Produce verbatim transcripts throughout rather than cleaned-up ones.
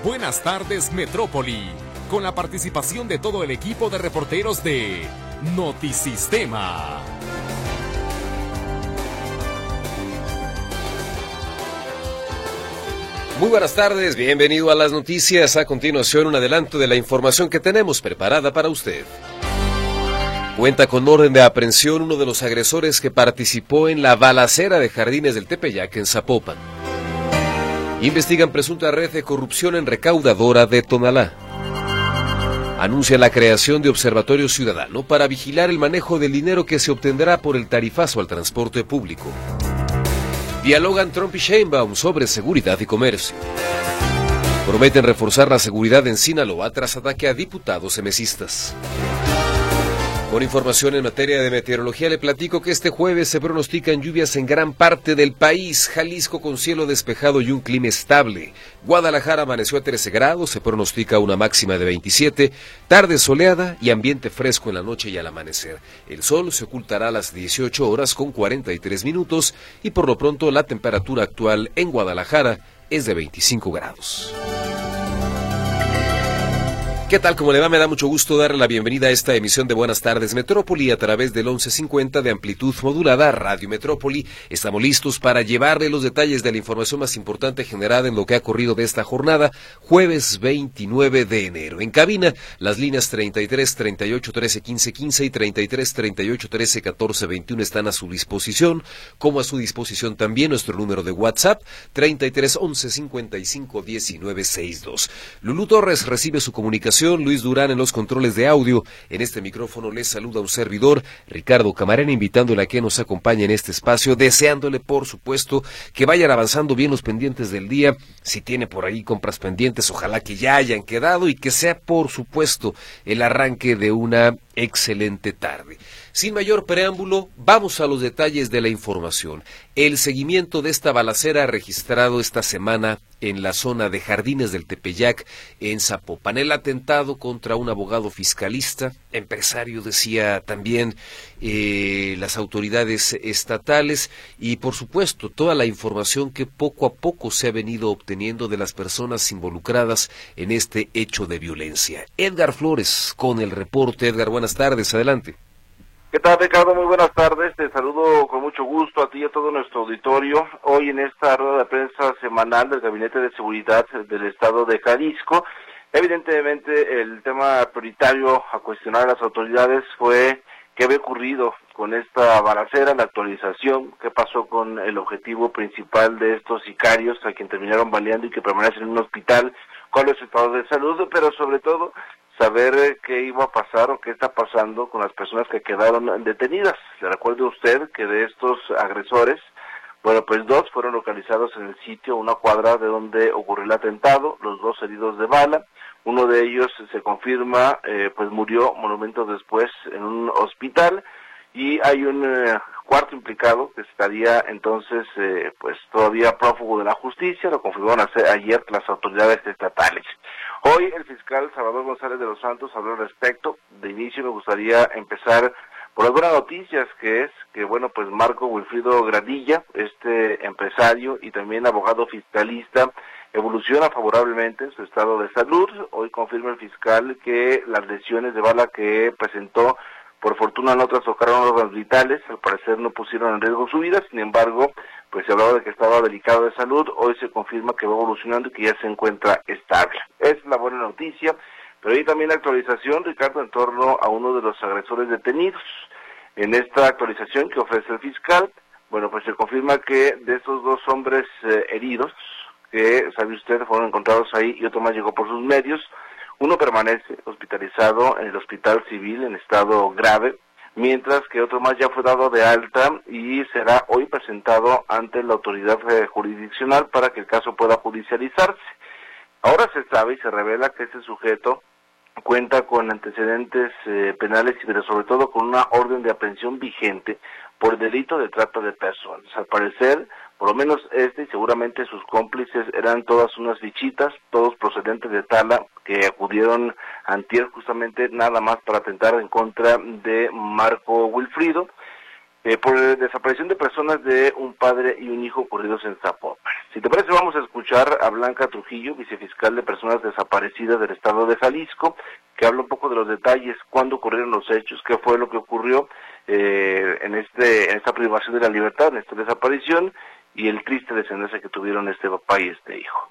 Buenas tardes, Metrópoli, con la participación de todo el equipo de reporteros de Notisistema. Muy buenas tardes, bienvenido a las noticias. A continuación, un adelanto de la información que tenemos preparada para usted. Cuenta con orden de aprehensión uno de los agresores que participó en la balacera de Jardines del Tepeyac en Zapopan. Investigan presunta red de corrupción en recaudadora de Tonalá. Anuncia la creación de observatorio ciudadano para vigilar el manejo del dinero que se obtendrá por el tarifazo al transporte público. Dialogan Trump y Sheinbaum sobre seguridad y comercio. Prometen reforzar la seguridad en Sinaloa tras ataque a diputados emesistas. Con información en materia de meteorología, le platico que este jueves se pronostican lluvias en gran parte del país. Jalisco con cielo despejado y un clima estable. Guadalajara amaneció a trece grados, se pronostica una máxima de veintisiete. Tarde soleada y ambiente fresco en la noche y al amanecer. El sol se ocultará a las dieciocho horas con cuarenta y tres minutos y por lo pronto la temperatura actual en Guadalajara es de veinticinco grados. ¿Qué tal? ¿Cómo le va? Me da mucho gusto darle la bienvenida a esta emisión de Buenas Tardes Metrópoli a través del once cincuenta de amplitud modulada Radio Metrópoli. Estamos listos para llevarle los detalles de la información más importante generada en lo que ha corrido de esta jornada, jueves veintinueve de enero. En cabina, las líneas treinta y tres, treinta y ocho, trece, quince, quince y treinta y tres, treinta y ocho, trece, catorce, veintiuno están a su disposición, como a su disposición también nuestro número de WhatsApp, treinta y tres, once, cincuenta y cinco, diecinueve, sesenta y dos. Lulú Torres recibe su comunicación. Luis Durán en los controles de audio. En este micrófono les saluda un servidor, Ricardo Camarena, invitándole a que nos acompañe en este espacio, deseándole, por supuesto, que vayan avanzando bien los pendientes del día. Si tiene por ahí compras pendientes, ojalá que ya hayan quedado y que sea, por supuesto, el arranque de una excelente tarde. Sin mayor preámbulo, vamos a los detalles de la información. El seguimiento de esta balacera registrado esta semana en la zona de Jardines del Tepeyac, en Zapopan. El atentado contra un abogado fiscalista, empresario, decía también eh, las autoridades estatales, y por supuesto toda la información que poco a poco se ha venido obteniendo de las personas involucradas en este hecho de violencia. Edgar Flores con el reporte. Edgar, buenas tardes, adelante. ¿Qué tal, Ricardo? Muy buenas tardes. Te saludo con mucho gusto a ti y a todo nuestro auditorio. Hoy en esta rueda de prensa semanal del Gabinete de Seguridad del Estado de Jalisco, evidentemente el tema prioritario a cuestionar a las autoridades fue qué había ocurrido con esta balacera, la actualización, qué pasó con el objetivo principal de estos sicarios a quien terminaron baleando y que permanecen en un hospital, cuál es su estado de salud, pero sobre todo saber qué iba a pasar o qué está pasando con las personas que quedaron detenidas. Le recuerdo a usted que de estos agresores, bueno, pues dos fueron localizados en el sitio, una cuadra de donde ocurrió el atentado, los dos heridos de bala. Uno de ellos se confirma, eh, pues murió momentos después en un hospital, y hay un eh, cuarto implicado que estaría entonces eh, pues todavía prófugo de la justicia. Lo confirmaron ayer las autoridades estatales. Hoy el fiscal Salvador González de los Santos habló al respecto. De inicio me gustaría empezar por algunas noticias, que es que, bueno, pues Marco Wilfrido Gradilla, este empresario y también abogado fiscalista, evoluciona favorablemente en su estado de salud. Hoy confirma el fiscal que las lesiones de bala que presentó, por fortuna no trastocaron órganos vitales, al parecer no pusieron en riesgo su vida. Sin embargo, pues se hablaba de que estaba delicado de salud. Hoy se confirma que va evolucionando y que ya se encuentra estable. Es la buena noticia, pero hay también actualización, Ricardo, en torno a uno de los agresores detenidos. En esta actualización que ofrece el fiscal, bueno, pues se confirma que de estos dos hombres eh, heridos, que sabe usted fueron encontrados ahí y otro más llegó por sus medios, uno permanece hospitalizado en el Hospital Civil en estado grave, mientras que otro más ya fue dado de alta y será hoy presentado ante la autoridad jurisdiccional para que el caso pueda judicializarse. Ahora se sabe y se revela que este sujeto cuenta con antecedentes eh, penales, pero sobre todo con una orden de aprehensión vigente por delito de trata de personas. Al parecer, por lo menos este y seguramente sus cómplices eran todas unas fichitas, todos procedentes de Tala, que acudieron antier justamente nada más para atentar en contra de Marco Wilfrido, eh, por desaparición de personas de un padre y un hijo ocurridos en Zapopan. Si te parece, vamos a escuchar a Blanca Trujillo, vicefiscal de Personas Desaparecidas del Estado de Jalisco, que habla un poco de los detalles, cuándo ocurrieron los hechos, qué fue lo que ocurrió eh, en este en esta privación de la libertad, en esta desaparición, y el triste desenlace que tuvieron este papá y este hijo.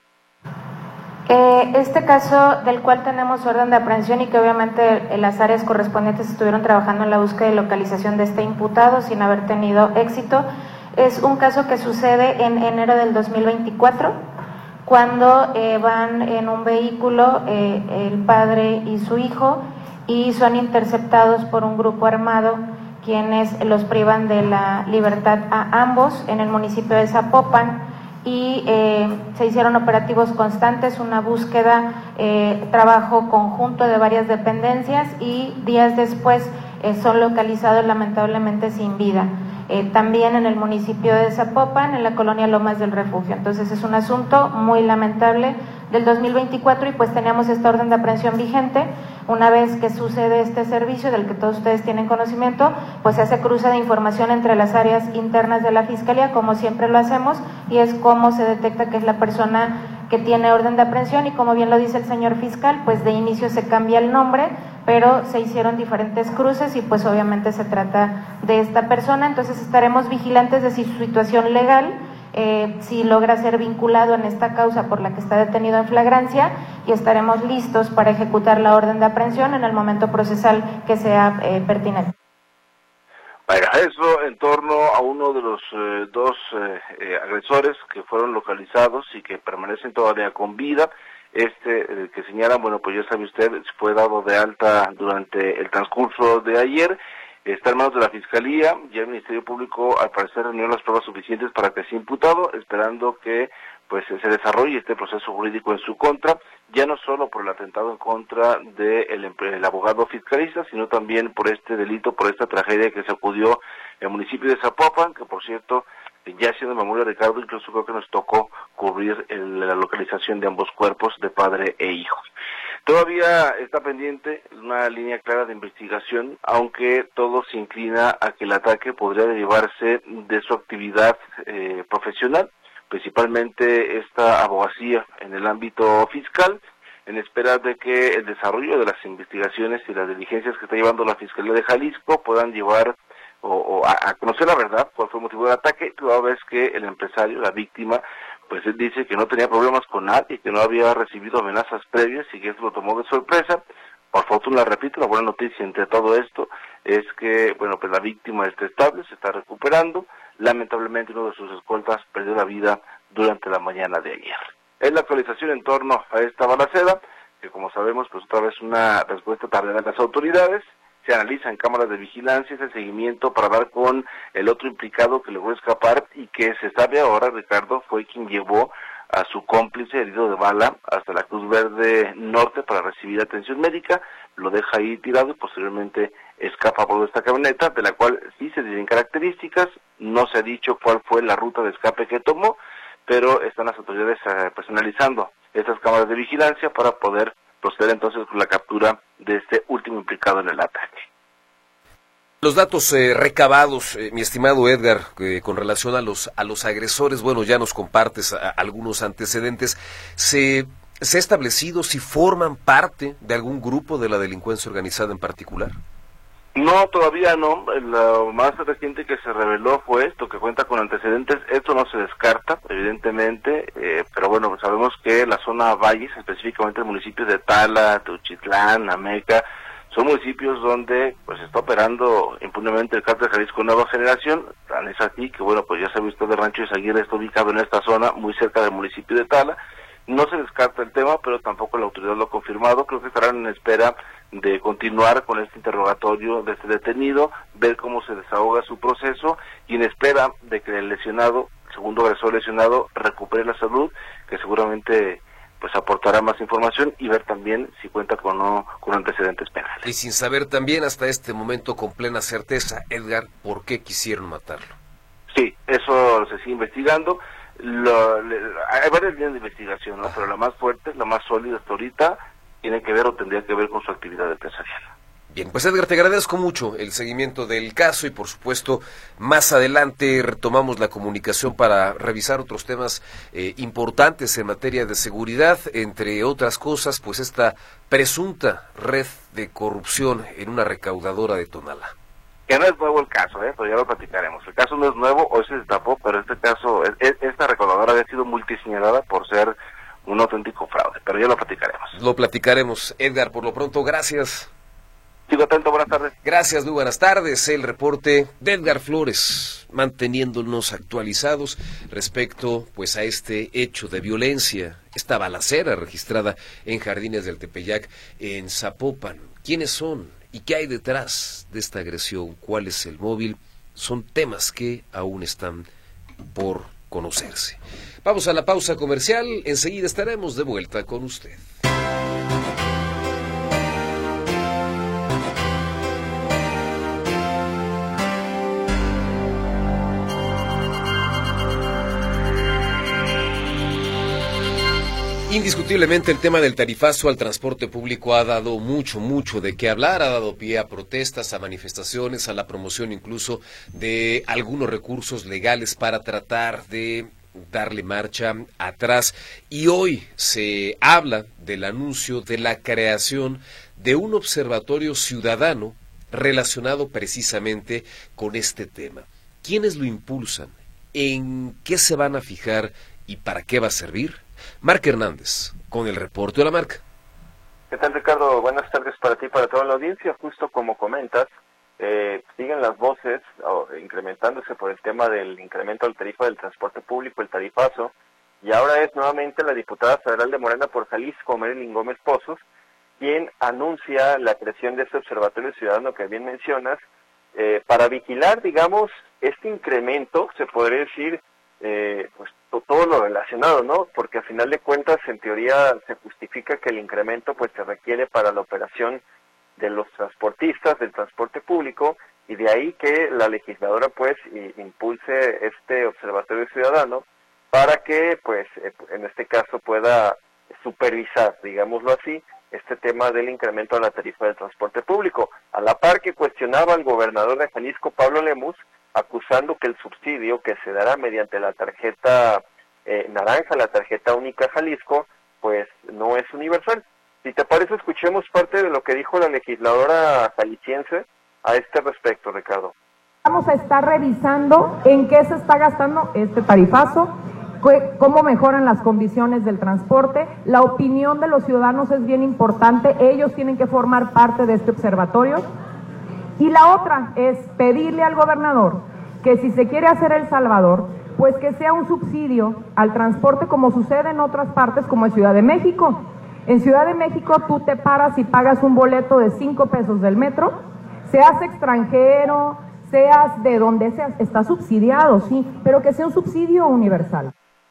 Eh, este caso del cual tenemos orden de aprehensión y que obviamente en las áreas correspondientes estuvieron trabajando en la búsqueda y localización de este imputado sin haber tenido éxito, es un caso que sucede en enero del dos mil veinticuatro, cuando eh, van en un vehículo eh, el padre y su hijo y son interceptados por un grupo armado quienes los privan de la libertad a ambos en el municipio de Zapopan, y eh, se hicieron operativos constantes, una búsqueda, eh, trabajo conjunto de varias dependencias, y días después eh, son localizados lamentablemente sin vida. Eh, también en el municipio de Zapopan, en la colonia Lomas del Refugio. Entonces es un asunto muy lamentable del dos mil veinticuatro, y pues teníamos esta orden de aprehensión vigente. Una vez que sucede este servicio del que todos ustedes tienen conocimiento, pues se hace cruce de información entre las áreas internas de la Fiscalía, como siempre lo hacemos, y es cómo se detecta que es la persona que tiene orden de aprehensión, y como bien lo dice el señor fiscal, pues de inicio se cambia el nombre, pero se hicieron diferentes cruces y pues obviamente se trata de esta persona. Entonces estaremos vigilantes de si su situación legal, eh, si logra ser vinculado en esta causa por la que está detenido en flagrancia, y estaremos listos para ejecutar la orden de aprehensión en el momento procesal que sea eh, pertinente. Para eso, en torno a uno de los eh, dos eh, eh, agresores que fueron localizados y que permanecen todavía con vida, este eh, que señalan, bueno, pues ya sabe usted, fue dado de alta durante el transcurso de ayer, está en manos de la Fiscalía, ya el Ministerio Público al parecer reunió las pruebas suficientes para que sea imputado, esperando que pues se desarrolle este proceso jurídico en su contra, ya no solo por el atentado en contra del de el abogado fiscalista, sino también por este delito, por esta tragedia que se acudió en el municipio de Zapopan, que por cierto, ya siendo memoria, Ricardo, incluso creo que nos tocó cubrir el, la localización de ambos cuerpos de padre e hijo. Todavía está pendiente una línea clara de investigación, aunque todo se inclina a que el ataque podría derivarse de su actividad eh, profesional, principalmente esta abogacía en el ámbito fiscal, en espera de que el desarrollo de las investigaciones y las diligencias que está llevando la Fiscalía de Jalisco puedan llevar o, o a, a conocer la verdad, cuál fue el motivo del ataque, toda vez que el empresario, la víctima, pues él dice que no tenía problemas con nadie, que no había recibido amenazas previas y que esto lo tomó de sorpresa. Por fortuna, repito, la buena noticia entre todo esto es que, bueno, pues la víctima está estable, se está recuperando. Lamentablemente uno de sus escoltas perdió la vida durante la mañana de ayer. Es la actualización en torno a esta balacera, que como sabemos, pues otra vez una respuesta tardía de las autoridades. Se analiza en cámaras de vigilancia ese seguimiento para dar con el otro implicado que logró escapar y que se sabe ahora, Ricardo, fue quien llevó a su cómplice herido de bala hasta la Cruz Verde Norte para recibir atención médica, lo deja ahí tirado y posteriormente escapa por esta camioneta, de la cual sí se tienen características, no se ha dicho cuál fue la ruta de escape que tomó, pero están las autoridades eh, pues analizando estas cámaras de vigilancia para poder proceder entonces con la captura de este último implicado en el ataque. Los datos eh, recabados, eh, mi estimado Edgar, eh, con relación a los a los agresores, bueno, ya nos compartes a, a algunos antecedentes. ¿Se, ¿Se ha establecido si forman parte de algún grupo de la delincuencia organizada en particular? No, todavía no. Lo más reciente que se reveló fue esto, que cuenta con antecedentes. Esto no se descarta, evidentemente, eh, pero bueno, pues sabemos que la zona Valles, específicamente el municipio de Tala, Teuchitlán, Ameca, son municipios donde pues está operando impunemente el cártel Jalisco Nueva Generación. Tan es así que, bueno, pues ya se ha visto el rancho de Izaguirre, está ubicado en esta zona, muy cerca del municipio de Tala. No se descarta el tema, pero tampoco la autoridad lo ha confirmado. Creo que estarán en espera de continuar con este interrogatorio de este detenido, ver cómo se desahoga su proceso y en espera de que el lesionado, el segundo agresor lesionado, recupere la salud, que seguramente pues aportará más información y ver también si cuenta con, no, con antecedentes penales. Y sin saber también hasta este momento con plena certeza, Edgar, ¿por qué quisieron matarlo? Sí, eso se sigue investigando. Lo, le, hay varias líneas de investigación, ¿no? Pero la más fuerte, la más sólida hasta ahorita, tiene que ver o tendría que ver con su actividad empresarial. Bien, pues Edgar, te agradezco mucho el seguimiento del caso y por supuesto más adelante retomamos la comunicación para revisar otros temas eh, importantes en materia de seguridad, entre otras cosas, pues esta presunta red de corrupción en una recaudadora de Tonalá. Que no es nuevo el caso, ¿eh? Pero ya lo platicaremos. El caso no es nuevo, hoy se destapó, pero este caso, esta recaudadora había sido multiseñalada por ser un auténtico fraude, pero ya lo platicaremos. Lo platicaremos, Edgar, por lo pronto, gracias. Sigo atento, buenas tardes. Gracias, muy buenas tardes. El reporte de Edgar Flores, manteniéndonos actualizados respecto pues a este hecho de violencia, esta balacera registrada en Jardines del Tepeyac, en Zapopan. ¿Quiénes son y qué hay detrás de esta agresión? ¿Cuál es el móvil? Son temas que aún están por conocerse. Vamos a la pausa comercial, enseguida estaremos de vuelta con usted. Indiscutiblemente el tema del tarifazo al transporte público ha dado mucho, mucho de qué hablar, ha dado pie a protestas, a manifestaciones, a la promoción incluso de algunos recursos legales para tratar de darle marcha atrás. Y hoy se habla del anuncio de la creación de un observatorio ciudadano relacionado precisamente con este tema. ¿Quiénes lo impulsan? ¿En qué se van a fijar y para qué va a servir? Marc Hernández, con el reporte de la marca. ¿Qué tal, Ricardo? Buenas tardes para ti y para toda la audiencia. Justo como comentas, eh, siguen las voces oh, incrementándose por el tema del incremento del tarifa del transporte público, el tarifazo, y ahora es nuevamente la diputada federal de Morena por Jalisco, Marilyn Gómez Pozos, quien anuncia la creación de este observatorio ciudadano que bien mencionas, eh, para vigilar, digamos, este incremento, se podría decir, eh, pues todo lo relacionado, ¿no? Porque al final de cuentas, en teoría, se justifica que el incremento pues se requiere para la operación de los transportistas, del transporte público, y de ahí que la legisladora pues impulse este observatorio ciudadano para que pues en este caso pueda supervisar, digámoslo así, este tema del incremento de la tarifa del transporte público, a la par que cuestionaba al gobernador de Jalisco, Pablo Lemus, acusando que el subsidio que se dará mediante la tarjeta eh, naranja, la tarjeta única Jalisco, pues no es universal. Si te parece, escuchemos parte de lo que dijo la legisladora jalisciense a este respecto, Ricardo. Vamos a estar revisando en qué se está gastando este tarifazo, cómo mejoran las condiciones del transporte. La opinión de los ciudadanos es bien importante, ellos tienen que formar parte de este observatorio. Y la otra es pedirle al gobernador que si se quiere hacer El Salvador, pues que sea un subsidio al transporte como sucede en otras partes como en Ciudad de México. En Ciudad de México tú te paras y pagas un boleto de cinco pesos del metro, seas extranjero, seas de donde seas, está subsidiado, sí, pero que sea un subsidio universal.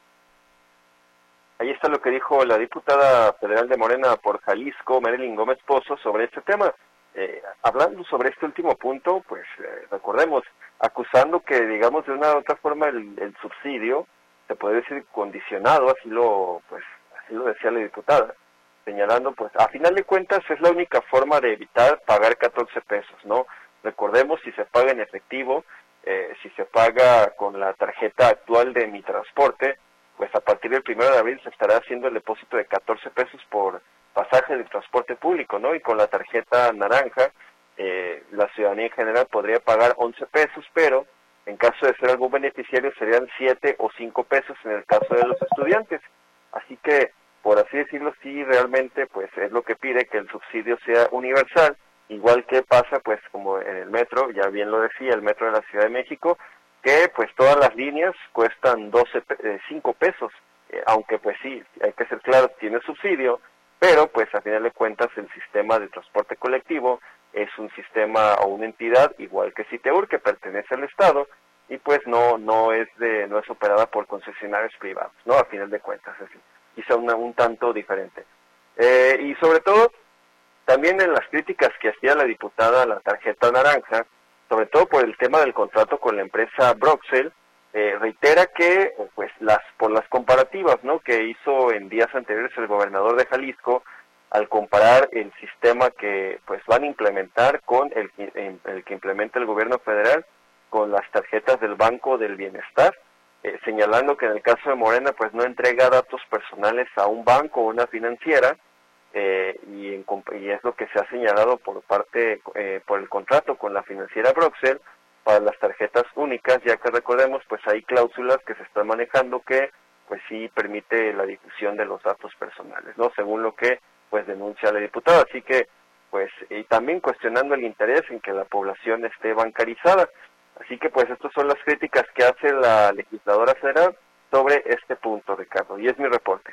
Ahí está lo que dijo la diputada federal de Morena por Jalisco, Marilyn Gómez Pozos, sobre este tema. Eh, hablando sobre este último punto, pues eh, recordemos, acusando que, digamos, de una u otra forma el, el subsidio, se puede decir condicionado, así lo pues así lo decía la diputada, señalando, pues, a final de cuentas es la única forma de evitar pagar catorce pesos, ¿no? Recordemos, si se paga en efectivo, eh, si se paga con la tarjeta actual de Mi Transporte, pues a partir del primero de abril se estará haciendo el depósito de catorce pesos por pasaje de transporte público, ¿no? Y con la tarjeta naranja, eh, la ciudadanía en general podría pagar once pesos, pero en caso de ser algún beneficiario serían siete o cinco pesos en el caso de los estudiantes. Así que, por así decirlo, sí, realmente pues es lo que pide que el subsidio sea universal, igual que pasa pues como en el metro, ya bien lo decía, el metro de la Ciudad de México, que pues todas las líneas cuestan doce, cinco pesos, eh, aunque pues sí, hay que ser claro, tiene subsidio, pero pues a final de cuentas el sistema de transporte colectivo es un sistema o una entidad igual que Citeur, que pertenece al Estado, y pues no no es de no es operada por concesionarios privados, ¿no? A final de cuentas, es quizá una, un tanto diferente. Eh, y sobre todo, también en las críticas que hacía la diputada a la tarjeta naranja, sobre todo por el tema del contrato con la empresa Broxel, eh, reitera que pues las por las comparativas, ¿no?, que hizo en días anteriores el gobernador de Jalisco, al comparar el sistema que pues van a implementar con el, el que implementa el gobierno federal con las tarjetas del Banco del Bienestar, eh, señalando que en el caso de Morena pues no entrega datos personales a un banco o una financiera, eh, y, en, y es lo que se ha señalado por parte, eh, por el contrato con la financiera Broxel para las tarjetas únicas, ya que recordemos pues hay cláusulas que se están manejando que pues sí permite la difusión de los datos personales, ¿no? Según lo que pues denuncia la diputada, así que pues y también cuestionando el interés en que la población esté bancarizada. Así que pues estas son las críticas que hace la legisladora federal sobre este punto, Ricardo, y es mi reporte.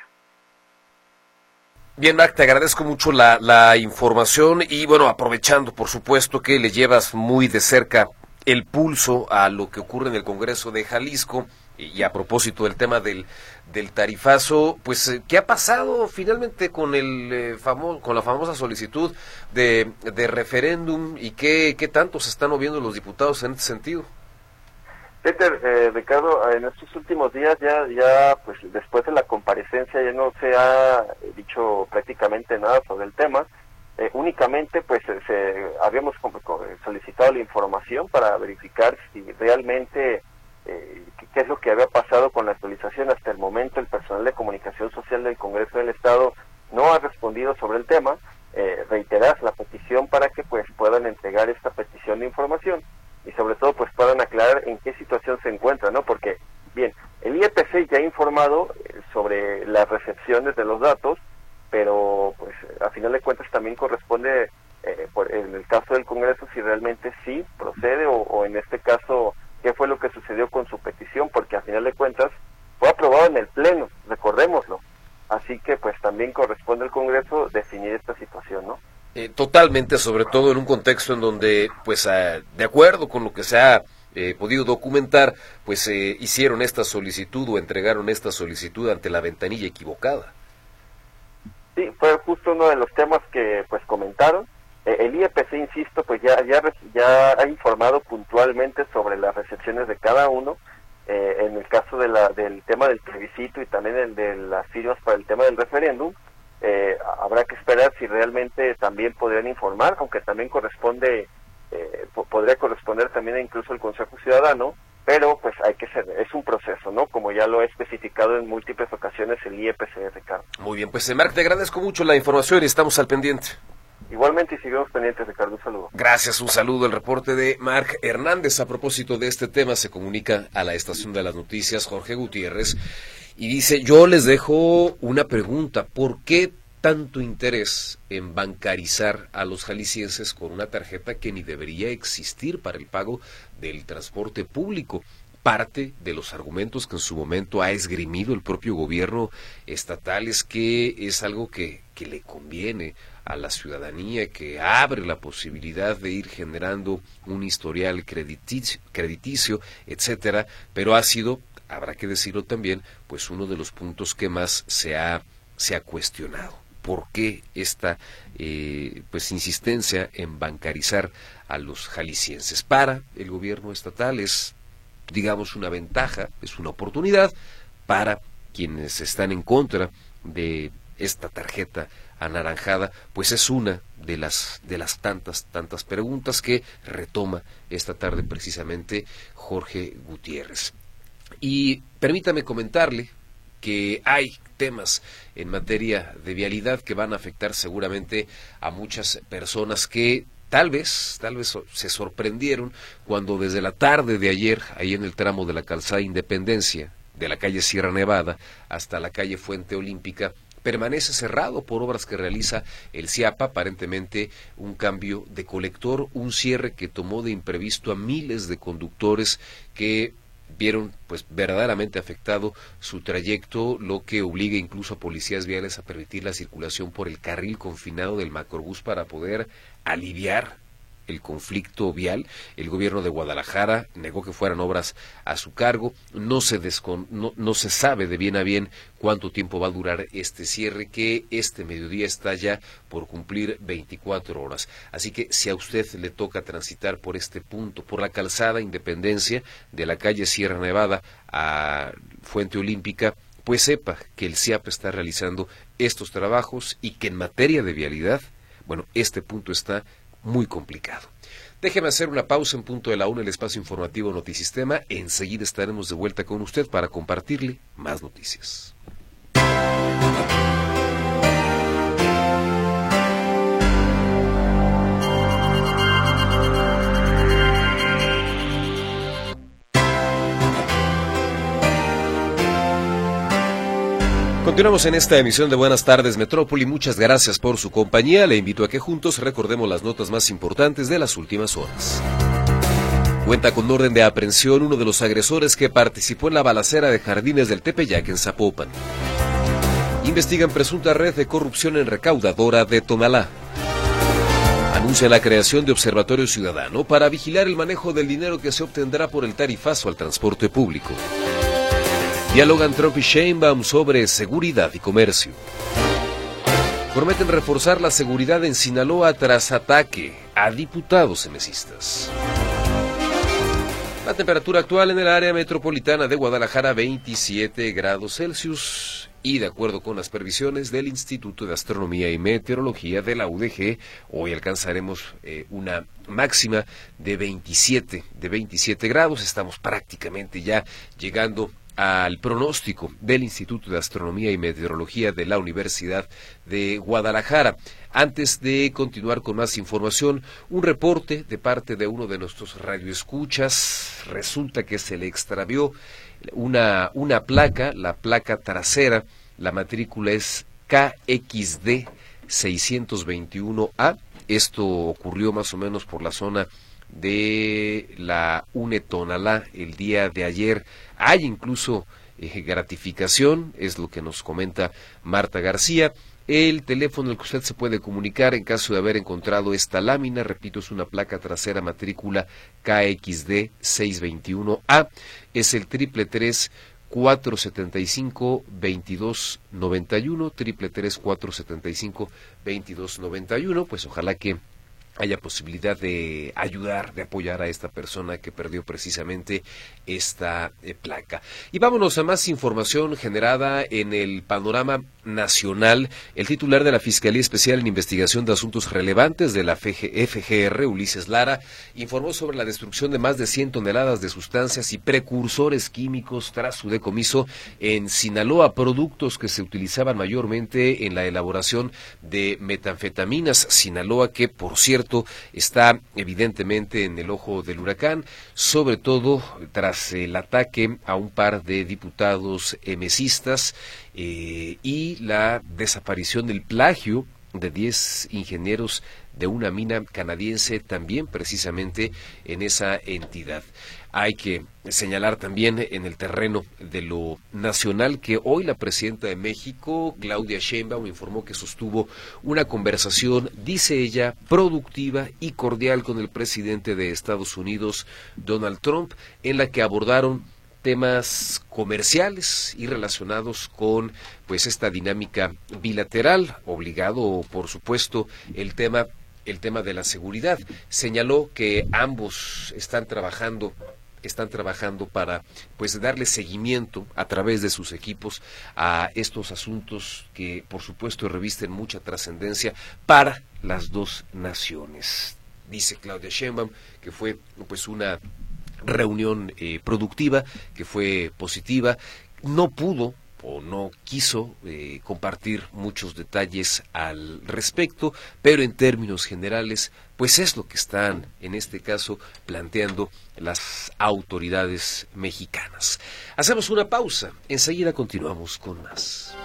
Bien, Marc, te agradezco mucho la, la información y bueno, aprovechando por supuesto que le llevas muy de cerca el pulso a lo que ocurre en el Congreso de Jalisco, y a propósito del tema del, del tarifazo, pues ¿qué ha pasado finalmente con el eh, famo, con la famosa solicitud de, de referéndum y qué, qué tanto se están moviendo los diputados en este sentido? Peter, eh, Ricardo, en estos últimos días ya, ya, pues después de la comparecencia ya no se ha dicho prácticamente nada sobre el tema. Eh, únicamente pues se, habíamos solicitado la información para verificar si realmente eh, qué es lo que había pasado con la actualización. Hasta el momento el personal de comunicación social del Congreso del Estado no ha respondido sobre el tema. Eh, reiterar la petición para que pues puedan entregar esta petición de información y sobre todo pues puedan aclarar en qué situación se encuentra, ¿no? Porque, bien, el I E P C ya ha informado eh, sobre las recepciones de los datos, pero pues a final de cuentas también corresponde, eh, por, en el caso del Congreso, si realmente sí procede o, o en este caso, qué fue lo que sucedió con su petición, porque a final de cuentas fue aprobado en el Pleno, recordémoslo. Así que pues también corresponde al Congreso definir esta situación, ¿no? Eh, totalmente, sobre todo en un contexto en donde, pues, eh, de acuerdo con lo que se ha eh, podido documentar, pues eh, hicieron esta solicitud o entregaron esta solicitud ante la ventanilla equivocada. Sí, fue justo uno de los temas que pues comentaron. Eh, el I E P C, insisto, pues ya, ya, ya ha informado puntualmente sobre las recepciones de cada uno. Eh, en el caso de la, del tema del plebiscito y también el de las firmas para el tema del referéndum, eh, habrá que esperar si realmente también podrían informar, aunque también corresponde, eh, podría corresponder también incluso el Consejo Ciudadano, pero pues hay que ser, es un proceso, ¿no? Como ya lo he especificado en múltiples ocasiones el I E P C, Ricardo. Muy bien, pues Marc, te agradezco mucho la información y estamos al pendiente. Igualmente, y seguimos pendientes, Ricardo, un saludo. Gracias, un saludo. El reporte de Marc Hernández a propósito de este tema se comunica a la estación de las noticias Jorge Gutiérrez y dice, yo les dejo una pregunta, ¿por qué tanto interés en bancarizar a los jaliscienses con una tarjeta que ni debería existir para el pago del transporte público? Parte de los argumentos que en su momento ha esgrimido el propio gobierno estatal es que es algo que, que le conviene a la ciudadanía, que abre la posibilidad de ir generando un historial crediticio, crediticio, etcétera, pero ha sido, habrá que decirlo también, pues uno de los puntos que más se ha, se ha cuestionado. ¿Por qué esta eh, pues insistencia en bancarizar a los jaliscienses? Para el gobierno estatal es, digamos, una ventaja, es una oportunidad para quienes están en contra de esta tarjeta anaranjada, pues es una de las de las tantas tantas preguntas que retoma esta tarde precisamente Jorge Gutiérrez. Y permítame comentarle que hay temas en materia de vialidad que van a afectar seguramente a muchas personas que Tal vez, tal vez se sorprendieron cuando desde la tarde de ayer, ahí en el tramo de la calzada Independencia, de la calle Sierra Nevada hasta la calle Fuente Olímpica, permanece cerrado por obras que realiza el CIAPA, aparentemente un cambio de colector, un cierre que tomó de imprevisto a miles de conductores que vieron pues verdaderamente afectado su trayecto, lo que obliga incluso a policías viales a permitir la circulación por el carril confinado del macrobús para poder aliviar el conflicto vial. El gobierno de Guadalajara negó que fueran obras a su cargo. No se descon, no, no se sabe de bien a bien cuánto tiempo va a durar este cierre, que este mediodía está ya por cumplir veinticuatro horas. Así que si a usted le toca transitar por este punto, por la calzada Independencia, de la calle Sierra Nevada a Fuente Olímpica, pues sepa que el C I A P está realizando estos trabajos y que en materia de vialidad, bueno, este punto está muy complicado. Déjeme hacer una pausa en punto de la una, el espacio informativo Notisistema. Enseguida estaremos de vuelta con usted para compartirle más noticias. Continuamos en esta emisión de Buenas Tardes Metrópoli. Muchas gracias por su compañía. Le invito a que juntos recordemos las notas más importantes de las últimas horas. Cuenta con orden de aprehensión uno de los agresores que participó en la balacera de Jardines del Tepeyac en Zapopan. Investigan presunta red de corrupción en recaudadora de Tonalá. Anuncia la creación de observatorio ciudadano para vigilar el manejo del dinero que se obtendrá por el tarifazo al transporte público. Dialogan Trump y Sheinbaum sobre seguridad y comercio. Prometen reforzar la seguridad en Sinaloa tras ataque a diputados emesistas. La temperatura actual en el área metropolitana de Guadalajara, veintisiete grados Celsius. Y de acuerdo con las previsiones del Instituto de Astronomía y Meteorología de la U D G, hoy alcanzaremos eh, una máxima de veintisiete, de veintisiete grados. Estamos prácticamente ya llegando al pronóstico del Instituto de Astronomía y Meteorología de la Universidad de Guadalajara. Antes de continuar con más información, un reporte de parte de uno de nuestros radioescuchas. Resulta que se le extravió una, una placa, la placa trasera, la matrícula es K X D seiscientos veintiuno A. Esto ocurrió más o menos por la zona de la UNE Tonalá el día de ayer. Hay incluso eh, gratificación, es lo que nos comenta Marta García. El teléfono al que usted se puede comunicar en caso de haber encontrado esta lámina, repito, es una placa trasera matrícula K X D seiscientos veintiuno A, es el triple tres cuatro setenta y cinco veintidós noventa y uno, triple tres cuatro setenta y cinco veintidós noventa y uno. Pues ojalá que haya posibilidad de ayudar, de apoyar a esta persona que perdió precisamente esta eh, placa. Y vámonos a más información generada en el panorama nacional. El titular de la Fiscalía Especial en Investigación de Asuntos Relevantes de la F G R, Ulises Lara, informó sobre la destrucción de más de cien toneladas de sustancias y precursores químicos tras su decomiso en Sinaloa, productos que se utilizaban mayormente en la elaboración de metanfetaminas. Sinaloa, que por cierto está evidentemente en el ojo del huracán, sobre todo tras el ataque a un par de diputados emesistas eh, y la desaparición del plagio de diez ingenieros de una mina canadiense también precisamente en esa entidad. Hay que señalar también en el terreno de lo nacional que hoy la presidenta de México, Claudia Sheinbaum, informó que sostuvo una conversación, dice ella, productiva y cordial con el presidente de Estados Unidos, Donald Trump, en la que abordaron temas comerciales y relacionados con pues esta dinámica bilateral, obligado por supuesto el tema el tema de la seguridad. Señaló que ambos están trabajando están trabajando para pues darle seguimiento a través de sus equipos a estos asuntos que por supuesto revisten mucha trascendencia para las dos naciones. Dice Claudia Sheinbaum que fue pues una reunión eh, productiva, que fue positiva. No pudo o no quiso eh, compartir muchos detalles al respecto, pero en términos generales, pues es lo que están en este caso planteando las autoridades mexicanas. Hacemos una pausa, enseguida continuamos con más.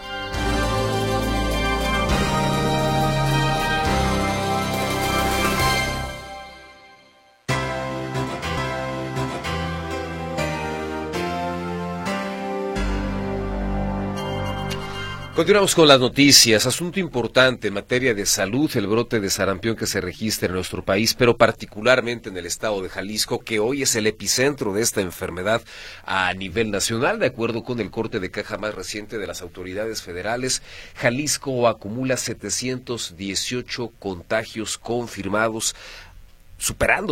Continuamos con las noticias. Asunto importante en materia de salud, el brote de sarampión que se registra en nuestro país, pero particularmente en el estado de Jalisco, que hoy es el epicentro de esta enfermedad a nivel nacional. De acuerdo con el corte de caja más reciente de las autoridades federales, Jalisco acumula setecientos dieciocho contagios confirmados, superando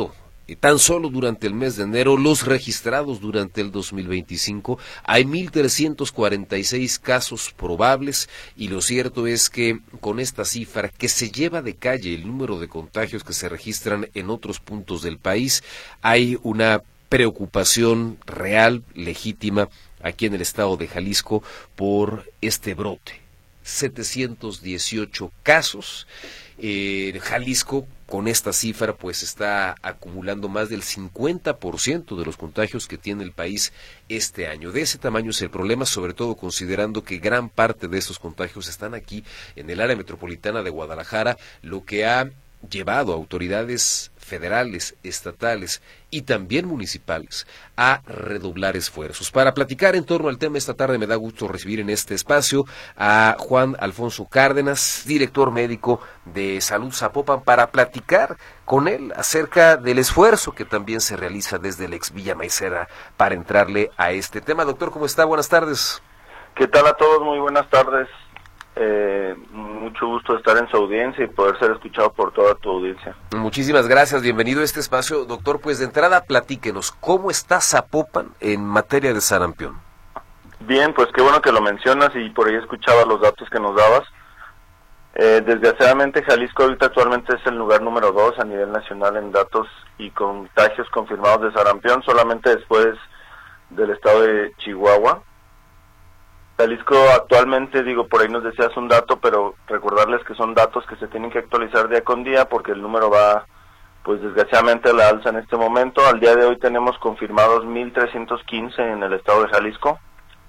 eh, tan solo durante el mes de enero, los registrados durante el dos mil veinticinco, hay mil trescientos cuarenta y seis casos probables, y lo cierto es que con esta cifra que se lleva de calle el número de contagios que se registran en otros puntos del país, hay una preocupación real, legítima, aquí en el estado de Jalisco por este brote. setecientos dieciocho casos. Eh, Jalisco, con esta cifra, pues está acumulando más del cincuenta por ciento de los contagios que tiene el país este año. De ese tamaño es el problema, sobre todo considerando que gran parte de estos contagios están aquí en el área metropolitana de Guadalajara, lo que ha llevado a autoridades federales, estatales y también municipales a redoblar esfuerzos. Para platicar en torno al tema esta tarde me da gusto recibir en este espacio a Juan Alfonso Cárdenas, director médico de Salud Zapopan, para platicar con él acerca del esfuerzo que también se realiza desde el ex Villa Maicera para entrarle a este tema. Doctor, ¿cómo está? Buenas tardes. ¿Qué tal a todos? Muy buenas tardes. Eh, mucho gusto estar en su audiencia y poder ser escuchado por toda tu audiencia. Muchísimas gracias, bienvenido a este espacio. Doctor, pues de entrada platíquenos, ¿cómo está Zapopan en materia de sarampión? Bien, pues qué bueno que lo mencionas y por ahí escuchaba los datos que nos dabas. Eh, desgraciadamente Jalisco ahorita actualmente es el lugar número dos a nivel nacional en datos y contagios confirmados de sarampión, solamente después del estado de Chihuahua. Jalisco actualmente, digo, por ahí nos decías un dato, pero recordarles que son datos que se tienen que actualizar día con día porque el número va, pues desgraciadamente a la alza en este momento. Al día de hoy tenemos confirmados mil trescientos quince en el estado de Jalisco,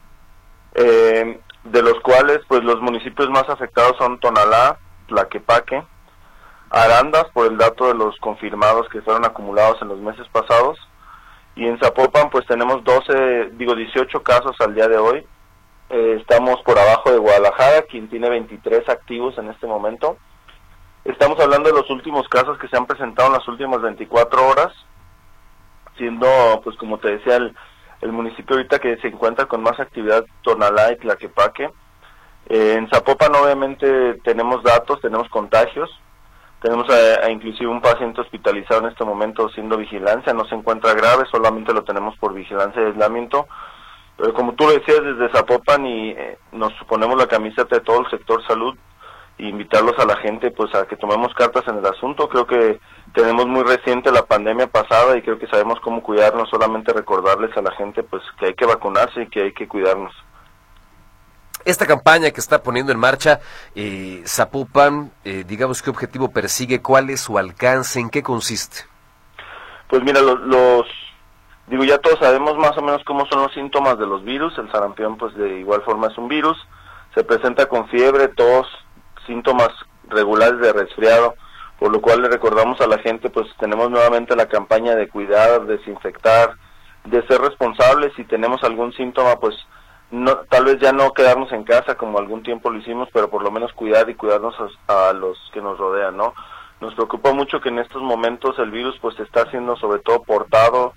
eh, de los cuales pues los municipios más afectados son Tonalá, Tlaquepaque, Arandas, por el dato de los confirmados que fueron acumulados en los meses pasados, y en Zapopan pues tenemos doce, digo dieciocho casos al día de hoy. Eh, estamos por abajo de Guadalajara, quien tiene veintitrés activos en este momento. Estamos hablando de los últimos casos que se han presentado en las últimas veinticuatro horas, siendo, pues como te decía, el, el municipio ahorita que se encuentra con más actividad, Tonalá y Tlaquepaque. Eh, en Zapopan obviamente tenemos datos, tenemos contagios, tenemos a, a inclusive un paciente hospitalizado en este momento siendo vigilancia, no se encuentra grave, solamente lo tenemos por vigilancia y aislamiento. Pero como tú lo decías, desde Zapopan y eh, nos ponemos la camiseta de todo el sector salud e invitarlos a la gente pues a que tomemos cartas en el asunto. Creo que tenemos muy reciente la pandemia pasada y creo que sabemos cómo cuidarnos, solamente recordarles a la gente pues que hay que vacunarse y que hay que cuidarnos. Esta campaña que está poniendo en marcha eh, Zapopan, eh, digamos, ¿qué objetivo persigue? ¿Cuál es su alcance? ¿En qué consiste? Pues mira, los... los Digo, ya todos sabemos más o menos cómo son los síntomas de los virus. El sarampión, pues de igual forma es un virus. Se presenta con fiebre, tos, síntomas regulares de resfriado, por lo cual le recordamos a la gente, pues tenemos nuevamente la campaña de cuidar, desinfectar, de ser responsables. Si tenemos algún síntoma, pues no, tal vez ya no quedarnos en casa como algún tiempo lo hicimos, pero por lo menos cuidar y cuidarnos a, a los que nos rodean, ¿no? Nos preocupa mucho que en estos momentos el virus pues está siendo sobre todo portado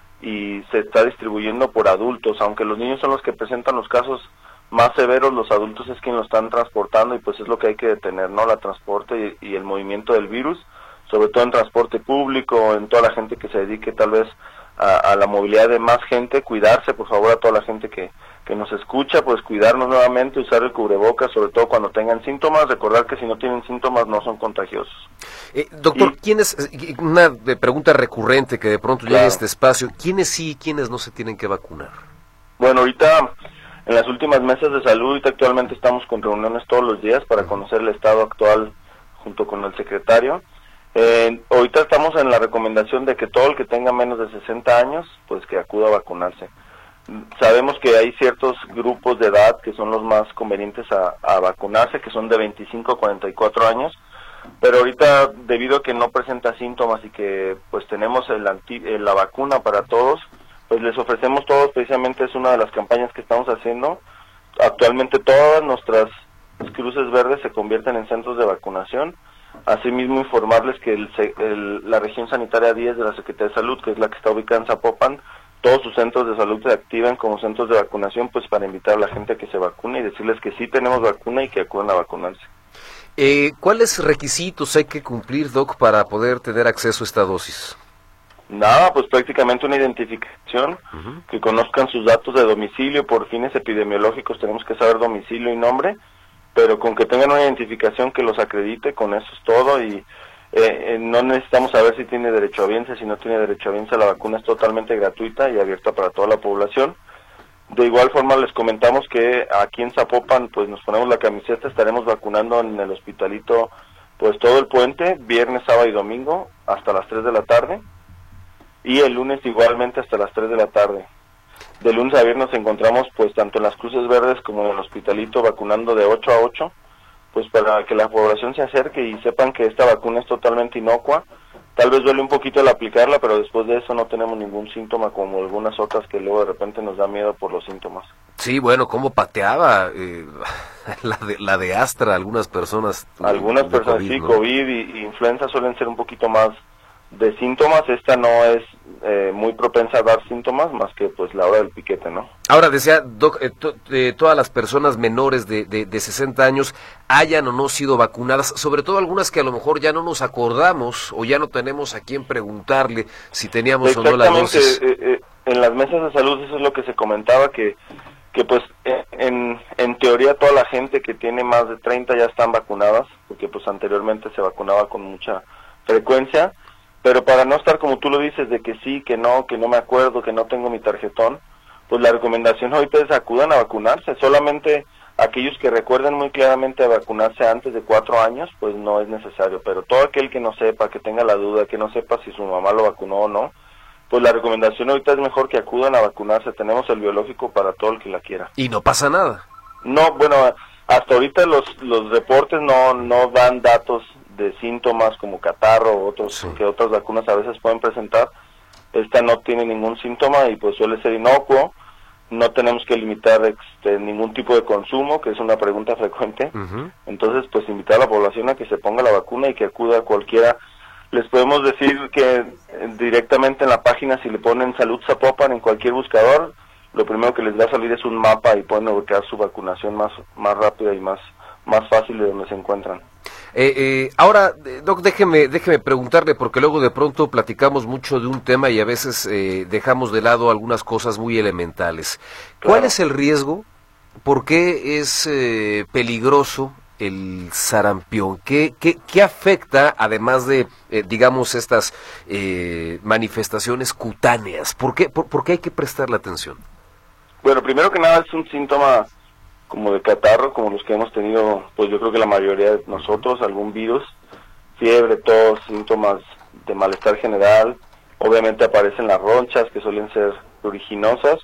y se está distribuyendo por adultos, aunque los niños son los que presentan los casos más severos, los adultos es quien lo están transportando y pues es lo que hay que detener, ¿no? La transporte y, y el movimiento del virus, sobre todo en transporte público, en toda la gente que se dedique tal vez a, a la movilidad de más gente, cuidarse, por favor, a toda la gente que, que nos escucha, pues cuidarnos nuevamente, usar el cubrebocas, sobre todo cuando tengan síntomas, recordar que si no tienen síntomas no son contagiosos. Eh, doctor, y, ¿quiénes, una pregunta recurrente que de pronto claro. llega a este espacio, ¿quiénes sí y quiénes no se tienen que vacunar? Bueno, ahorita, en las últimas mesas de salud, ahorita actualmente estamos con reuniones todos los días para conocer el estado actual junto con el secretario. Eh, ahorita estamos en la recomendación de que todo el que tenga menos de sesenta años, pues que acuda a vacunarse. Sabemos que hay ciertos grupos de edad que son los más convenientes a, a vacunarse, que son de veinticinco a cuarenta y cuatro años, pero ahorita debido a que no presenta síntomas y que pues tenemos el anti, la vacuna para todos, pues les ofrecemos todos, precisamente es una de las campañas que estamos haciendo. Actualmente todas nuestras cruces verdes se convierten en centros de vacunación. Asimismo, informarles que el, el, la región sanitaria diez de la Secretaría de Salud, que es la que está ubicada en Zapopan, todos sus centros de salud se activan como centros de vacunación, pues para invitar a la gente a que se vacune y decirles que sí tenemos vacuna y que acudan a vacunarse. Eh, ¿Cuáles requisitos hay que cumplir, Doc, para poder tener acceso a esta dosis? Nada, pues prácticamente una identificación, Uh-huh. que conozcan sus datos de domicilio. Por fines epidemiológicos tenemos que saber domicilio y nombre, pero con que tengan una identificación que los acredite, con eso es todo. Y eh, eh, no necesitamos saber si tiene derechohabiente, si no tiene derechohabiente. La vacuna es totalmente gratuita y abierta para toda la población. De igual forma les comentamos que aquí en Zapopan pues nos ponemos la camiseta, estaremos vacunando en el hospitalito pues todo el puente, viernes, sábado y domingo hasta las tres de la tarde, y el lunes igualmente hasta las tres de la tarde. De lunes a viernes nos encontramos pues tanto en las Cruces Verdes como en el hospitalito vacunando de ocho a ocho, pues para que la población se acerque y sepan que esta vacuna es totalmente inocua. Tal vez duele un poquito al aplicarla, pero después de eso no tenemos ningún síntoma como algunas otras que luego de repente nos da miedo por los síntomas. Sí, bueno, cómo pateaba eh, la de la de Astra algunas personas. Algunas de personas COVID, sí, ¿no? COVID y, y influenza suelen ser un poquito más de síntomas. Esta no es eh, muy propensa a dar síntomas más que pues la hora del piquete, ¿no? Ahora, decía, Doc, eh, to, eh, todas las personas menores de, de, de sesenta años hayan o no sido vacunadas, sobre todo algunas que a lo mejor ya no nos acordamos o ya no tenemos a quién preguntarle si teníamos o no la dosis. Eh, eh, en las mesas de salud eso es lo que se comentaba, que que pues en, en teoría toda la gente que tiene más de treinta ya están vacunadas, porque pues anteriormente se vacunaba con mucha frecuencia, pero para no estar como tú lo dices, de que sí, que no, que no me acuerdo, que no tengo mi tarjetón, pues la recomendación ahorita es acudan a vacunarse. Solamente aquellos que recuerden muy claramente a vacunarse antes de cuatro años, pues no es necesario, pero todo aquel que no sepa, que tenga la duda, que no sepa si su mamá lo vacunó o no, pues la recomendación ahorita es mejor que acudan a vacunarse. Tenemos el biológico para todo el que la quiera. Y no pasa nada. No, bueno, hasta ahorita los los reportes no no dan datos de síntomas como catarro o otros Sí. que otras vacunas a veces pueden presentar. Esta no tiene ningún síntoma y pues suele ser inocuo. No tenemos que limitar este, ningún tipo de consumo, que es una pregunta frecuente. Uh-huh. Entonces, pues invitar a la población a que se ponga la vacuna y que acuda a cualquiera. Les podemos decir que eh, directamente en la página, si le ponen Salud Zapopan en cualquier buscador, lo primero que les va a salir es un mapa y pueden ubicar su vacunación más más rápida y más más fácil de donde se encuentran. Eh, eh, ahora, eh, Doc, déjeme, déjeme preguntarle, porque luego de pronto platicamos mucho de un tema y a veces eh, dejamos de lado algunas cosas muy elementales. ¿Cuál Claro. es el riesgo? ¿Por qué es eh, peligroso el sarampión? ¿Qué, qué, qué afecta, además de, eh, digamos, estas eh, manifestaciones cutáneas? ¿Por qué, por, por qué hay que prestarle atención? Bueno, primero que nada es un síntoma como de catarro, como los que hemos tenido, pues yo creo que la mayoría de nosotros, algún virus, fiebre, tos, síntomas de malestar general. Obviamente aparecen las ronchas, que suelen ser pruriginosas.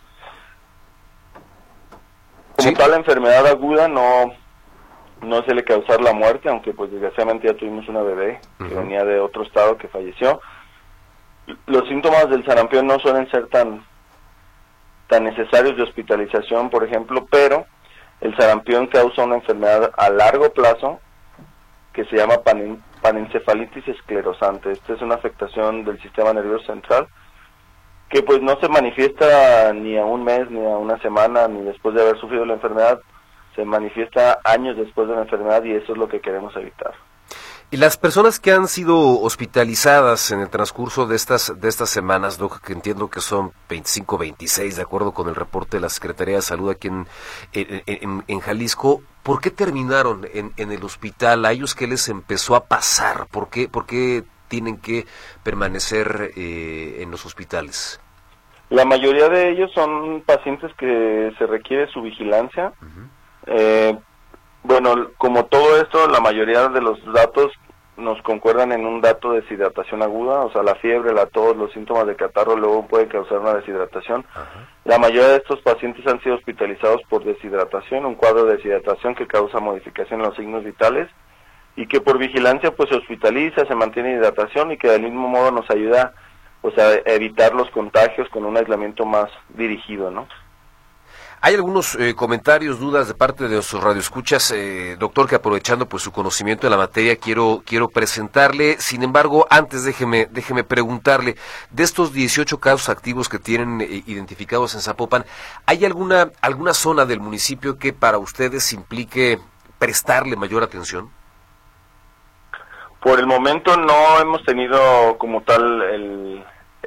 Como Sí. tal, la enfermedad aguda no no suele causar la muerte, aunque pues desgraciadamente ya tuvimos una bebé que Ujú. venía de otro estado que falleció. Los síntomas del sarampión no suelen ser tan tan necesarios de hospitalización, por ejemplo, pero el sarampión causa una enfermedad a largo plazo que se llama panen- panencefalitis esclerosante. Esta es una afectación del sistema nervioso central que pues no se manifiesta ni a un mes, ni a una semana, ni después de haber sufrido la enfermedad. Se manifiesta años después de la enfermedad y eso es lo que queremos evitar. Y las personas que han sido hospitalizadas en el transcurso de estas de estas semanas, Doc, que entiendo que son veinticinco, veintiséis, de acuerdo con el reporte de la Secretaría de Salud aquí en, en, en, en Jalisco, ¿por qué terminaron en, en el hospital? ¿A ellos qué les empezó a pasar? ¿Por qué, por qué tienen que permanecer eh, en los hospitales? La mayoría de ellos son pacientes que se requiere su vigilancia. Uh-huh. Eh, bueno, como todo esto, la mayoría de los datos nos concuerdan en un dato de deshidratación aguda, o sea, la fiebre, la tos, los síntomas de catarro luego puede causar una deshidratación. Uh-huh. La mayoría de estos pacientes han sido hospitalizados por deshidratación, un cuadro de deshidratación que causa modificación en los signos vitales y que por vigilancia pues se hospitaliza, se mantiene hidratación y que del mismo modo nos ayuda pues a evitar los contagios con un aislamiento más dirigido, ¿no? Hay algunos eh, comentarios, dudas de parte de nuestros radioescuchas, eh, doctor, que aprovechando pues su conocimiento de la materia quiero quiero presentarle. Sin embargo, antes déjeme déjeme preguntarle, de estos dieciocho casos activos que tienen eh, identificados en Zapopan, ¿hay alguna alguna zona del municipio que para ustedes implique prestarle mayor atención? Por el momento no hemos tenido como tal el,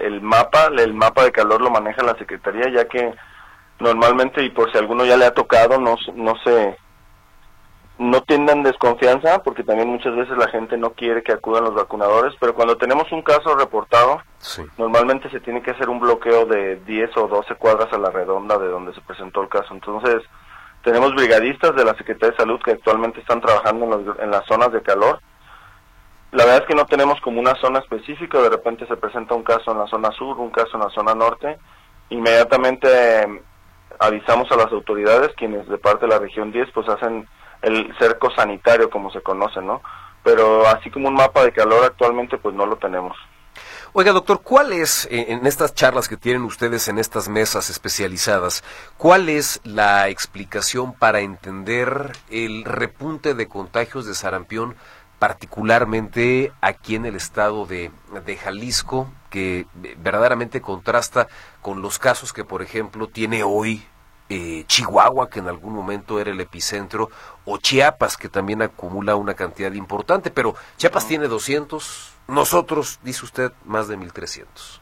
el mapa, el mapa de calor lo maneja la Secretaría, ya que normalmente, y por si alguno ya le ha tocado, no, no se, no tiendan desconfianza, porque también muchas veces la gente no quiere que acudan los vacunadores, pero cuando tenemos un caso reportado, sí. normalmente se tiene que hacer un bloqueo de diez o doce cuadras a la redonda de donde se presentó el caso. Entonces, tenemos brigadistas de la Secretaría de Salud que actualmente están trabajando en, los, en las zonas de calor. La verdad es que no tenemos como una zona específica, de repente se presenta un caso en la zona sur, un caso en la zona norte, inmediatamente eh, avisamos a las autoridades, quienes de parte de la región diez pues hacen el cerco sanitario como se conoce, ¿no? Pero así como un mapa de calor actualmente pues no lo tenemos. Oiga, doctor, ¿cuál es, en estas charlas que tienen ustedes en estas mesas especializadas, cuál es la explicación para entender el repunte de contagios de sarampión, particularmente aquí en el estado de, de Jalisco, que verdaderamente contrasta con los casos que, por ejemplo, tiene hoy eh, Chihuahua, que en algún momento era el epicentro, o Chiapas, que también acumula una cantidad importante, pero Chiapas no. tiene doscientos, nosotros, dice usted, más de mil trescientos.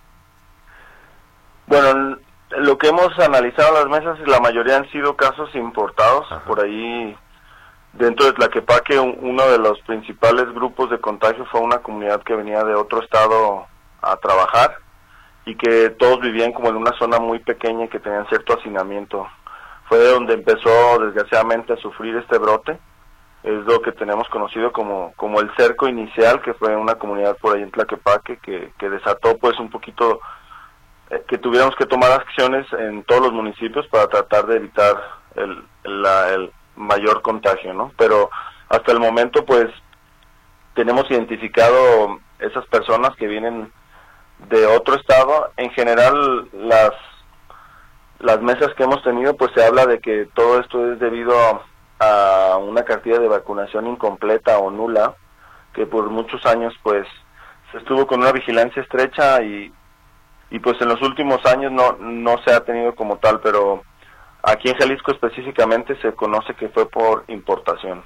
Bueno, lo que hemos analizado en las mesas, la mayoría han sido casos importados. Ajá. Por ahí, dentro de Tlaquepaque, uno de los principales grupos de contagio fue una comunidad que venía de otro estado a trabajar y que todos vivían como en una zona muy pequeña y que tenían cierto hacinamiento. Fue de donde empezó, desgraciadamente, a sufrir este brote. Es lo que tenemos conocido como como el cerco inicial, que fue una comunidad por ahí en Tlaquepaque, que, que desató pues un poquito, eh, que tuviéramos que tomar acciones en todos los municipios para tratar de evitar el, la, el mayor contagio, ¿no? Pero hasta el momento pues tenemos identificado esas personas que vienen de otro estado. En general las las mesas que hemos tenido pues se habla de que todo esto es debido a, a una cartilla de vacunación incompleta o nula, que por muchos años pues se estuvo con una vigilancia estrecha y y pues en los últimos años no no se ha tenido como tal, pero aquí en Jalisco específicamente se conoce que fue por importación.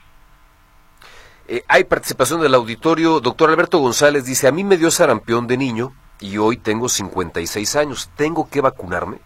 Eh, hay participación del auditorio. Doctor Alberto González dice, a mí me dio sarampión de niño y hoy tengo cincuenta y seis años, ¿tengo que vacunarme?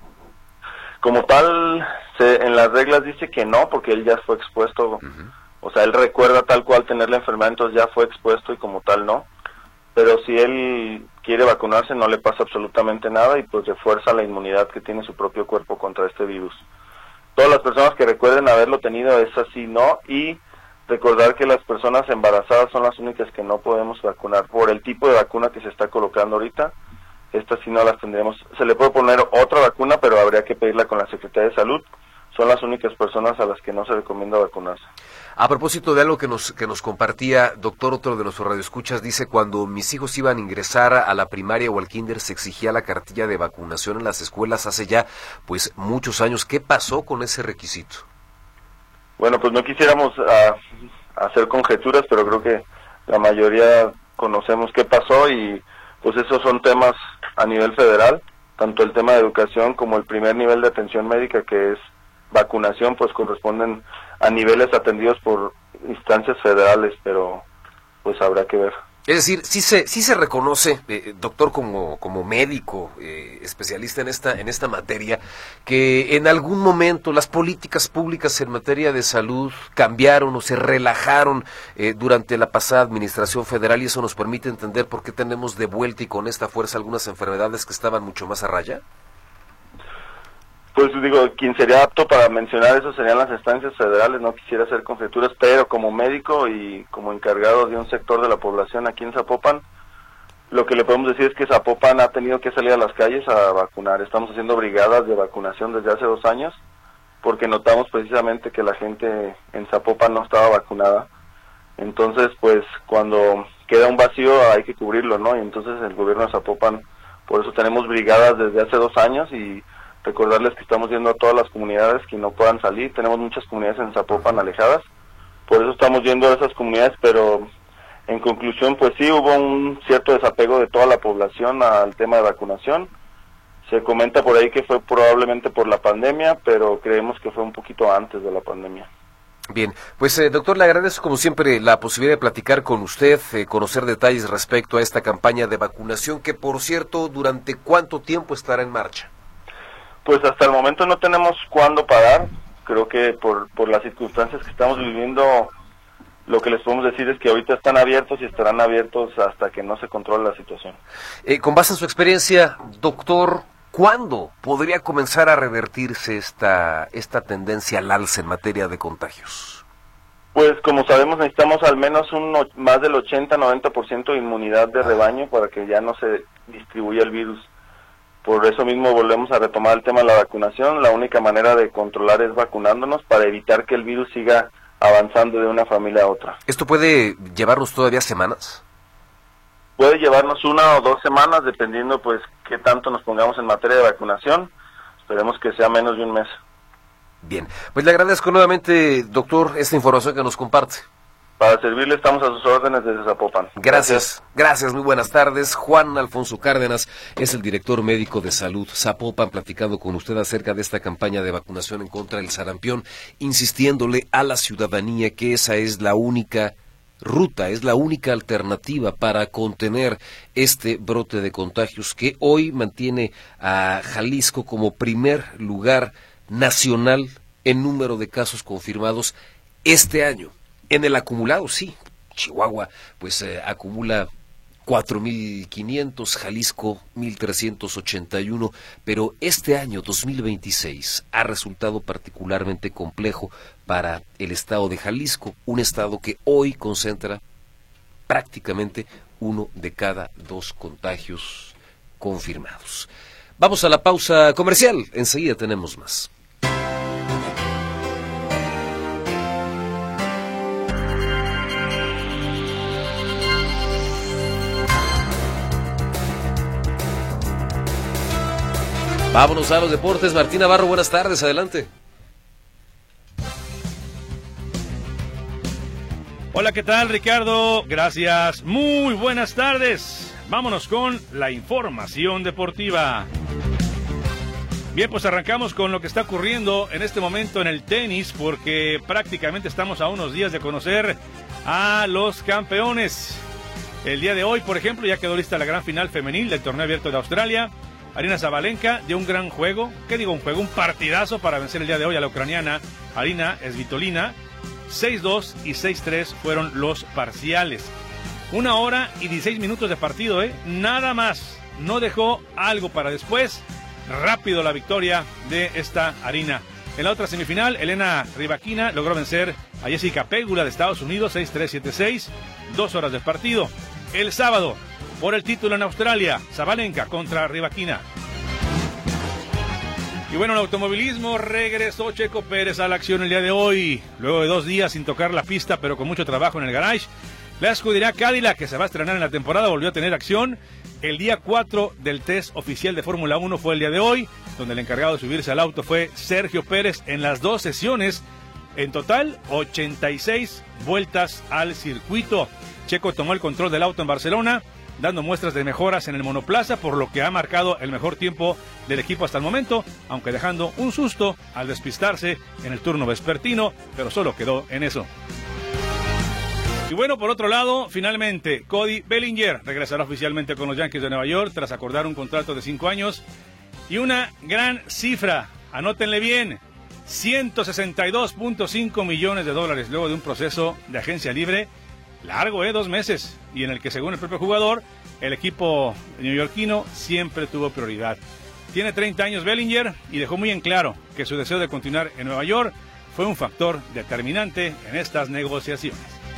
Como tal, se, en las reglas dice que no, porque él ya fue expuesto, uh-huh. o sea, él recuerda tal cual tener la enfermedad, entonces ya fue expuesto y como tal no. Pero si él quiere vacunarse no le pasa absolutamente nada y pues refuerza la inmunidad que tiene su propio cuerpo contra este virus. Todas las personas que recuerden haberlo tenido es así, no, y recordar que las personas embarazadas son las únicas que no podemos vacunar por el tipo de vacuna que se está colocando ahorita. Estas sí no las tendremos. Se le puede poner otra vacuna, pero habría que pedirla con la Secretaría de Salud. Son las únicas personas a las que no se recomienda vacunarse. A propósito de algo que nos que nos compartía, doctor, otro de nuestros radioescuchas, dice, cuando mis hijos iban a ingresar a la primaria o al kinder se exigía la cartilla de vacunación en las escuelas hace ya pues muchos años. ¿Qué pasó con ese requisito? Bueno, pues no quisiéramos uh, hacer conjeturas, pero creo que la mayoría conocemos qué pasó y pues esos son temas a nivel federal, tanto el tema de educación como el primer nivel de atención médica, que es vacunación, pues corresponden a niveles atendidos por instancias federales, pero pues habrá que ver. Es decir, sí se sí se reconoce, eh, doctor, como como médico, eh, especialista en esta en esta materia, que en algún momento las políticas públicas en materia de salud cambiaron o se relajaron eh, durante la pasada administración federal, y eso nos permite entender por qué tenemos de vuelta y con esta fuerza algunas enfermedades que estaban mucho más a raya. Pues digo, quien sería apto para mencionar eso serían las instancias federales, no quisiera hacer conjeturas, pero como médico y como encargado de un sector de la población aquí en Zapopan, lo que le podemos decir es que Zapopan ha tenido que salir a las calles a vacunar. Estamos haciendo brigadas de vacunación desde hace dos años, porque notamos precisamente que la gente en Zapopan no estaba vacunada. Entonces, pues, cuando queda un vacío hay que cubrirlo, ¿no? Y entonces el gobierno de Zapopan, por eso tenemos brigadas desde hace dos años y recordarles que estamos yendo a todas las comunidades que no puedan salir. Tenemos muchas comunidades en Zapopan alejadas, por eso estamos yendo a esas comunidades, pero en conclusión, pues sí, hubo un cierto desapego de toda la población al tema de vacunación. Se comenta por ahí que fue probablemente por la pandemia, pero creemos que fue un poquito antes de la pandemia. Bien, pues eh, doctor, le agradezco como siempre la posibilidad de platicar con usted, eh, conocer detalles respecto a esta campaña de vacunación que, por cierto, ¿durante cuánto tiempo estará en marcha? Pues hasta el momento no tenemos cuándo parar. Creo que por, por las circunstancias que estamos viviendo, lo que les podemos decir es que ahorita están abiertos y estarán abiertos hasta que no se controle la situación. Eh, con base en su experiencia, doctor, ¿cuándo podría comenzar a revertirse esta, esta tendencia al alza en materia de contagios? Pues como sabemos necesitamos al menos un, más del ochenta a noventa por ciento de inmunidad de rebaño para que ya no se distribuya el virus. Por eso mismo volvemos a retomar el tema de la vacunación. La única manera de controlar es vacunándonos para evitar que el virus siga avanzando de una familia a otra. ¿Esto puede llevarnos todavía semanas? Puede llevarnos una o dos semanas, dependiendo pues qué tanto nos pongamos en materia de vacunación. Esperemos que sea menos de un mes. Bien, pues le agradezco nuevamente, doctor, esta información que nos comparte. Para servirle estamos a sus órdenes desde Zapopan. Gracias, gracias, gracias, muy buenas tardes. Juan Alfonso Cárdenas es el director médico de salud Zapopan, platicando con usted acerca de esta campaña de vacunación en contra del sarampión, insistiéndole a la ciudadanía que esa es la única ruta, es la única alternativa para contener este brote de contagios que hoy mantiene a Jalisco como primer lugar nacional en número de casos confirmados este año. En el acumulado, sí, Chihuahua pues eh, acumula cuatro mil quinientos, Jalisco mil trescientos ochenta y uno, pero este año dos mil veintiséis ha resultado particularmente complejo para el estado de Jalisco, un estado que hoy concentra prácticamente uno de cada dos contagios confirmados. Vamos a la pausa comercial, enseguida tenemos más. Vámonos a los deportes. Martín Navarro, buenas tardes, adelante. Hola, ¿qué tal, Ricardo? Gracias, muy buenas tardes. Vámonos con la información deportiva. Bien, pues arrancamos con lo que está ocurriendo en este momento en el tenis, porque prácticamente estamos a unos días de conocer a los campeones. El día de hoy, por ejemplo, ya quedó lista la gran final femenil del torneo abierto de Australia. Aryna Sabalenka dio un gran juego, ¿qué digo un juego? Un partidazo para vencer el día de hoy a la ucraniana Aryna Svitolina. seis dos y seis tres fueron los parciales. Una hora y dieciséis minutos de partido, ¿eh? Nada más. No dejó algo para después. Rápido la victoria de esta Aryna. En la otra semifinal, Elena Rybakina logró vencer a Jessica Pegula de Estados Unidos, seis tres siete seis. Dos horas de partido. El sábado, por el título en Australia, Sabalenka contra Rybakina. Y bueno, en el automovilismo regresó Checo Pérez a la acción el día de hoy. Luego de dos días sin tocar la pista, pero con mucho trabajo en el garage, la escudería Cadillac, que se va a estrenar en la temporada, volvió a tener acción. El día cuatro del test oficial de Fórmula uno fue el día de hoy, donde el encargado de subirse al auto fue Sergio Pérez en las dos sesiones. En total, ochenta y seis vueltas al circuito. Checo tomó el control del auto en Barcelona, dando muestras de mejoras en el monoplaza, por lo que ha marcado el mejor tiempo del equipo hasta el momento, aunque dejando un susto al despistarse en el turno vespertino, pero solo quedó en eso. Y bueno, por otro lado, finalmente, Cody Bellinger regresará oficialmente con los Yankees de Nueva York tras acordar un contrato de cinco años y una gran cifra, anótenle bien, ciento sesenta y dos punto cinco millones de dólares luego de un proceso de agencia libre largo, ¿eh? Dos meses, y en el que, según el propio jugador, el equipo neoyorquino siempre tuvo prioridad. Tiene treinta años Bellinger y dejó muy en claro que su deseo de continuar en Nueva York fue un factor determinante en estas negociaciones.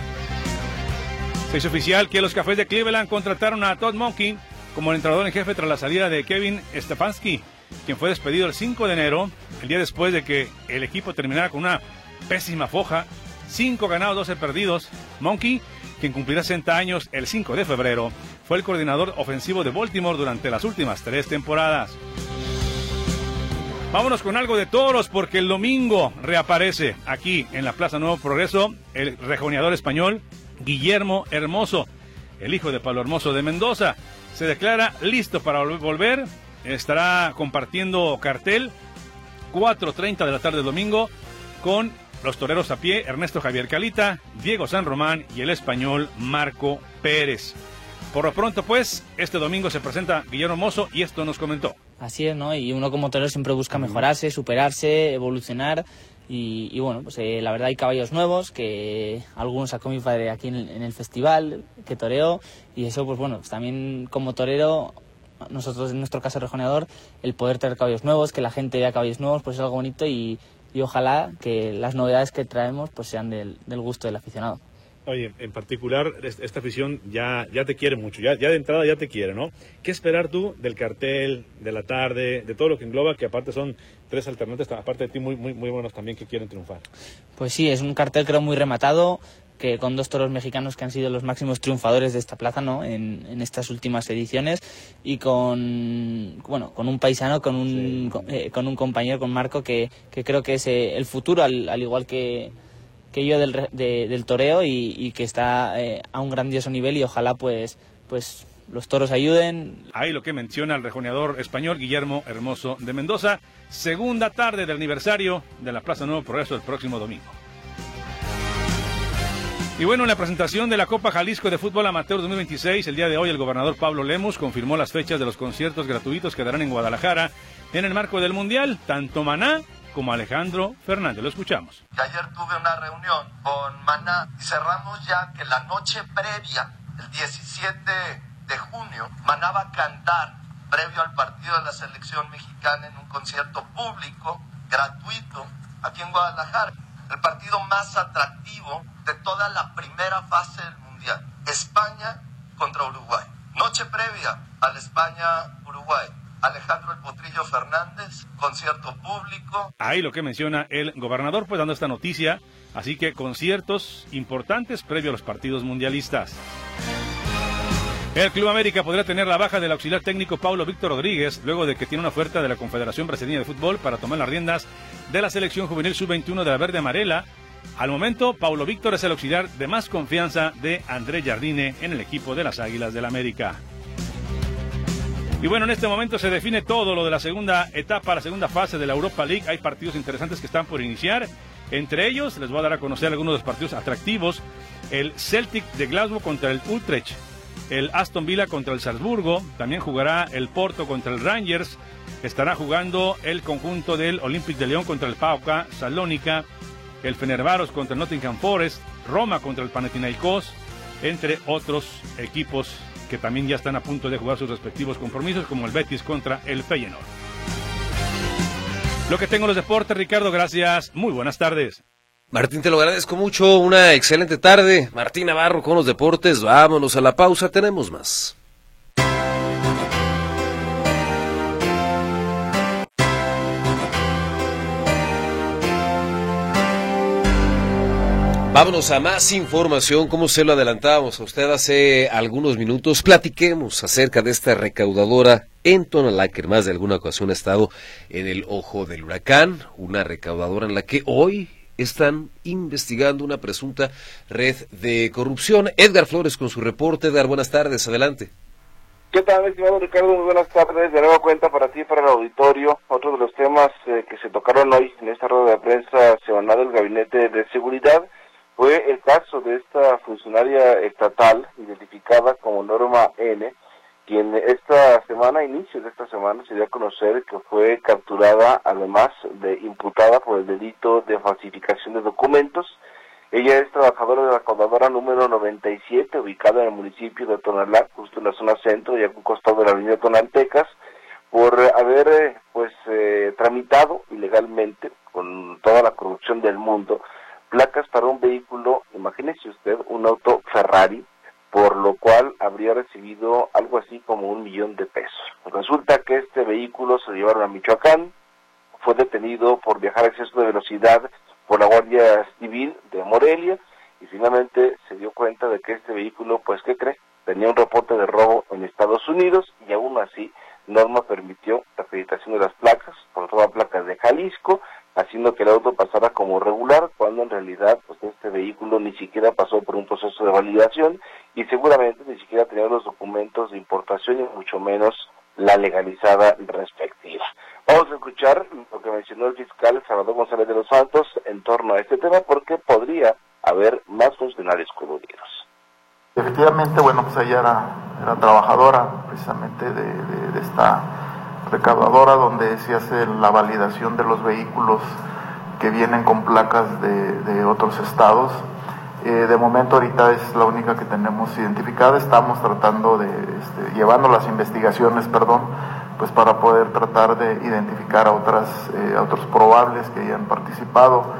Se hizo oficial que los Cafés de Cleveland contrataron a Todd Monken como el entrenador en jefe tras la salida de Kevin Stefanski, quien fue despedido el cinco de enero, el día después de que el equipo terminara con una pésima foja, cinco ganados, doce perdidos. Monken, quien cumplirá sesenta años el cinco de febrero, fue el coordinador ofensivo de Baltimore durante las últimas tres temporadas. Vámonos con algo de toros, porque el domingo reaparece aquí en la Plaza Nuevo Progreso el rejoneador español Guillermo Hermoso, el hijo de Pablo Hermoso de Mendoza. Se declara listo para volver, estará compartiendo cartel cuatro treinta de la tarde del domingo con los toreros a pie, Ernesto Javier Calita, Diego San Román y el español Marco Pérez. Por lo pronto, pues, este domingo se presenta Guillermo Mozo y esto nos comentó. Así es, ¿no? Y uno como torero siempre busca mejorarse, superarse, evolucionar. Y, y bueno, pues eh, la verdad hay caballos nuevos que algunos sacó mi padre aquí en el, en el festival, que toreó. Y eso, pues bueno, pues también como torero, nosotros en nuestro caso rejoneador, el poder tener caballos nuevos, que la gente vea caballos nuevos, pues es algo bonito y, y ojalá que las novedades que traemos pues sean del, del gusto del aficionado. Oye, en particular, esta afición ya, ya te quiere mucho, ya, ya de entrada ya te quiere, ¿no? ¿Qué esperar tú del cartel, de la tarde, de todo lo que engloba, que aparte son tres alternantes, aparte de ti, muy, muy, muy buenos también que quieren triunfar? Pues sí, es un cartel creo muy rematado, que con dos toros mexicanos que han sido los máximos triunfadores de esta plaza, ¿no? En, en estas últimas ediciones, y con, bueno, con un paisano, con un, sí. con, eh, con un compañero, con Marco, que, que creo que es eh, el futuro, al, al igual que... que yo del, de, del toreo y, y que está eh, a un grandioso nivel y ojalá pues pues los toros ayuden. Ahí lo que menciona el rejoneador español Guillermo Hermoso de Mendoza, segunda tarde del aniversario de la Plaza Nuevo Progreso el próximo domingo. Y bueno, en la presentación de la Copa Jalisco de Fútbol Amateur dos mil veintiséis, el día de hoy el gobernador Pablo Lemus confirmó las fechas de los conciertos gratuitos que darán en Guadalajara en el marco del Mundial, tanto Maná como Alejandro Fernández. Lo escuchamos. Y ayer tuve una reunión con Maná y cerramos ya que la noche previa, el diecisiete de junio, Maná va a cantar previo al partido de la selección mexicana en un concierto público, gratuito, aquí en Guadalajara. El partido más atractivo de toda la primera fase del Mundial. España contra Uruguay. Noche previa al España-Uruguay. Alejandro El Potrillo Fernández, concierto público. Ahí lo que menciona el gobernador, pues dando esta noticia, así que conciertos importantes previo a los partidos mundialistas. El Club América podría tener la baja del auxiliar técnico Paulo Víctor Rodríguez, luego de que tiene una oferta de la Confederación Brasileña de Fútbol para tomar las riendas de la selección juvenil sub veintiuno de la Verde Amarela. Al momento, Paulo Víctor es el auxiliar de más confianza de André Jardine en el equipo de las Águilas del América. Y bueno, en este momento se define todo lo de la segunda etapa, la segunda fase de la Europa League. Hay partidos interesantes que están por iniciar. Entre ellos, les voy a dar a conocer algunos de los partidos atractivos. El Celtic de Glasgow contra el Utrecht. El Aston Villa contra el Salzburgo. También jugará el Porto contra el Rangers. Estará jugando el conjunto del Olympique de Lyon contra el P A O K Salónica. El Fenerbahce contra el Nottingham Forest. Roma contra el Panathinaikos. Entre otros equipos que también ya están a punto de jugar sus respectivos compromisos, como el Betis contra el Feyenoord. Lo que tengo en los deportes, Ricardo, gracias, muy buenas tardes. Martín, te lo agradezco mucho, una excelente tarde. Martín Navarro con los deportes, vámonos a la pausa, tenemos más. Vámonos a más información, como se lo adelantábamos a usted hace algunos minutos. Platiquemos acerca de esta recaudadora en Tonalá, que en más de alguna ocasión ha estado en el ojo del huracán. Una recaudadora en la que hoy están investigando una presunta red de corrupción. Edgar Flores con su reporte. Edgar, buenas tardes, adelante. ¿Qué tal, estimado Ricardo? Muy buenas tardes. De nueva cuenta para ti y para el auditorio. Otro de los temas eh, que se tocaron hoy en esta rueda de prensa semanal del Gabinete de Seguridad fue el caso de esta funcionaria estatal identificada como Norma N, quien esta semana, inicio de esta semana, se dio a conocer que fue capturada, además de imputada por el delito de falsificación de documentos. Ella es trabajadora de la recaudadora número noventa y siete, ubicada en el municipio de Tonalá, justo en la zona centro y a un costado de la avenida Tonaltecas, por haber eh, pues eh, tramitado ilegalmente, con toda la corrupción del mundo, placas para un vehículo, imagínese usted, un auto Ferrari, por lo cual habría recibido algo así como un millón de pesos. Resulta que este vehículo se lo llevaron a Michoacán, fue detenido por viajar a exceso de velocidad por la Guardia Civil de Morelia, y finalmente se dio cuenta de que este vehículo, pues, ¿qué cree? Tenía un reporte de robo en Estados Unidos, y aún así Norma permitió la acreditación de las placas, por todas placas de Jalisco, haciendo que el auto pasara como regular, cuando en realidad pues este vehículo ni siquiera pasó por un proceso de validación y seguramente ni siquiera tenía los documentos de importación y mucho menos la legalizada respectiva. Vamos a escuchar lo que mencionó el fiscal Salvador González de los Santos en torno a este tema, porque podría haber más funcionarios coludidos. Efectivamente, bueno, pues ella era, era trabajadora precisamente de, de, de esta recaudadora, donde se hace la validación de los vehículos que vienen con placas de, de otros estados. Eh, de momento ahorita es la única que tenemos identificada. Estamos tratando de, este, llevando las investigaciones, perdón, pues para poder tratar de identificar a otras, eh, a otros probables que hayan participado.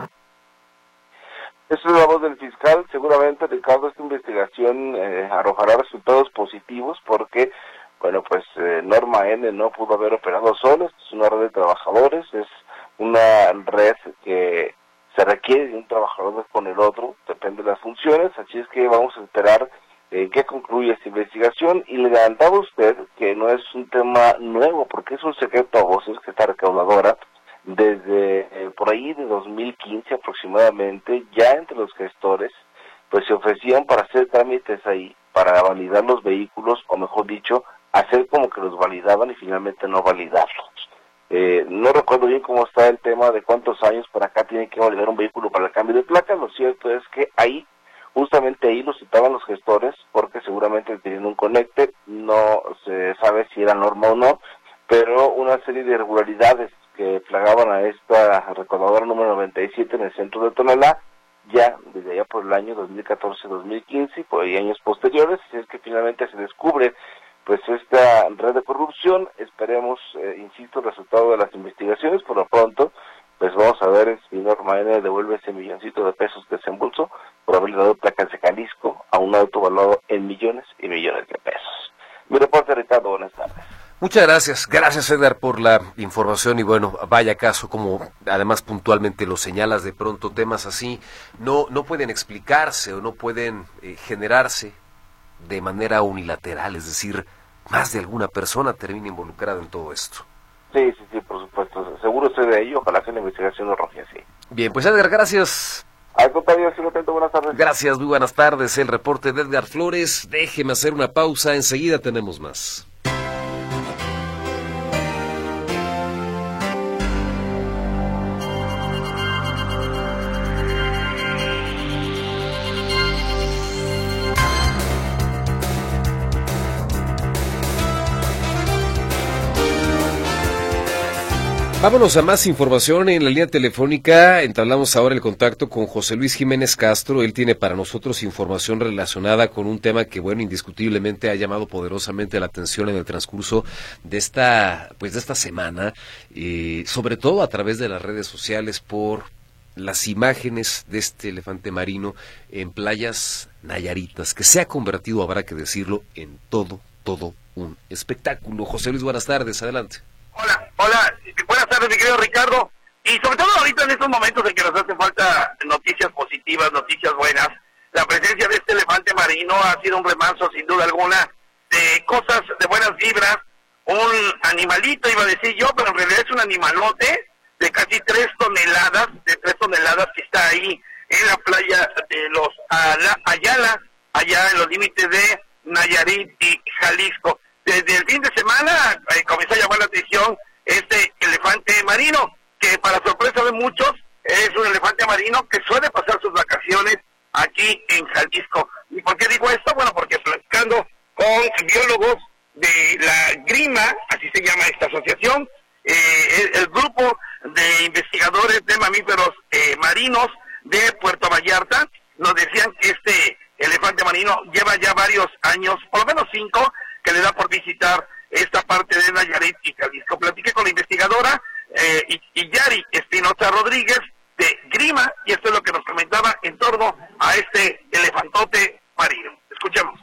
Esa es la voz del fiscal. Seguramente, Ricardo, esta investigación eh, arrojará resultados positivos porque, bueno, pues eh, Norma N no pudo haber operado sola. Es una red de trabajadores, es una red que se requiere de un trabajador con el otro, depende de las funciones, así es que vamos a esperar en eh, qué concluye esta investigación, y le adelantaba a usted que no es un tema nuevo, porque es un secreto a voces que esta recaudadora, desde eh, por ahí de dos mil quince aproximadamente, ya entre los gestores, pues se ofrecían para hacer trámites ahí, para validar los vehículos, o mejor dicho, hacer como que los validaban y finalmente no validarlos. Eh, no recuerdo bien cómo está el tema de cuántos años para acá tiene que validar un vehículo para el cambio de placa. Lo cierto es que ahí, justamente ahí lo citaban los gestores, porque seguramente tenían un conecte, no se sabe si era norma o no, pero una serie de irregularidades que plagaban a esta recaudadora número noventa y siete en el centro de Tonalá, ya desde allá por el año dos mil catorce dos mil quince y por ahí años posteriores, así es que finalmente se descubre pues esta red de corrupción. Esperemos, eh, insisto, el resultado de las investigaciones. Por lo pronto, pues vamos a ver si Norma N devuelve ese milloncito de pesos que se embolsó por haberle dado placas de Jalisco a un auto valuado en millones y millones de pesos. Mi reporte, Ricardo, buenas tardes. Muchas gracias, gracias Edgar por la información y bueno, vaya caso, como además puntualmente lo señalas, de pronto temas así no, no pueden explicarse o no pueden eh, generarse de manera unilateral, es decir, más de alguna persona termina involucrada en todo esto. Sí, sí, sí, por supuesto, seguro estoy de ello, ojalá que la investigación lo arroje así. Bien, pues Edgar, gracias. Al contrario, sigo atento, buenas tardes. Gracias, muy buenas tardes, el reporte de Edgar Flores. Déjeme hacer una pausa, enseguida tenemos más. Vámonos a más información en la línea telefónica. Entablamos ahora el contacto con José Luis Jiménez Castro. Él tiene para nosotros información relacionada con un tema que, bueno, indiscutiblemente ha llamado poderosamente la atención en el transcurso de esta, pues de esta semana, eh, sobre todo a través de las redes sociales por las imágenes de este elefante marino en playas nayaritas, que se ha convertido, habrá que decirlo, en todo, todo un espectáculo. José Luis, buenas tardes, adelante. Hola, hola, buenas tardes, mi querido Ricardo, y sobre todo ahorita en estos momentos en que nos hace falta noticias positivas, noticias buenas, la presencia de este elefante marino ha sido un remanso sin duda alguna de cosas de buenas vibras, un animalito iba a decir yo, pero en realidad es un animalote de casi tres toneladas, de tres toneladas que está ahí en la playa de los Ayala, allá en los límites de Nayarit y Jalisco. Desde el fin de semana eh, comenzó a llamar la atención este elefante marino, que para sorpresa de muchos es un elefante marino que suele pasar sus vacaciones aquí en Jalisco. ¿Y por qué digo esto? Bueno, porque platicando con biólogos de la GRIMA, así se llama esta asociación, eh, el, el grupo de investigadores de mamíferos eh, marinos de Puerto Vallarta, nos decían que este elefante marino lleva ya varios años, por lo menos cinco, que le da por visitar esta parte de Nayarit y Jalisco. Platiqué con la investigadora eh, Iyari Espinosa Rodríguez de GRIMA, y esto es lo que nos comentaba en torno a este elefantote marino. Escuchemos.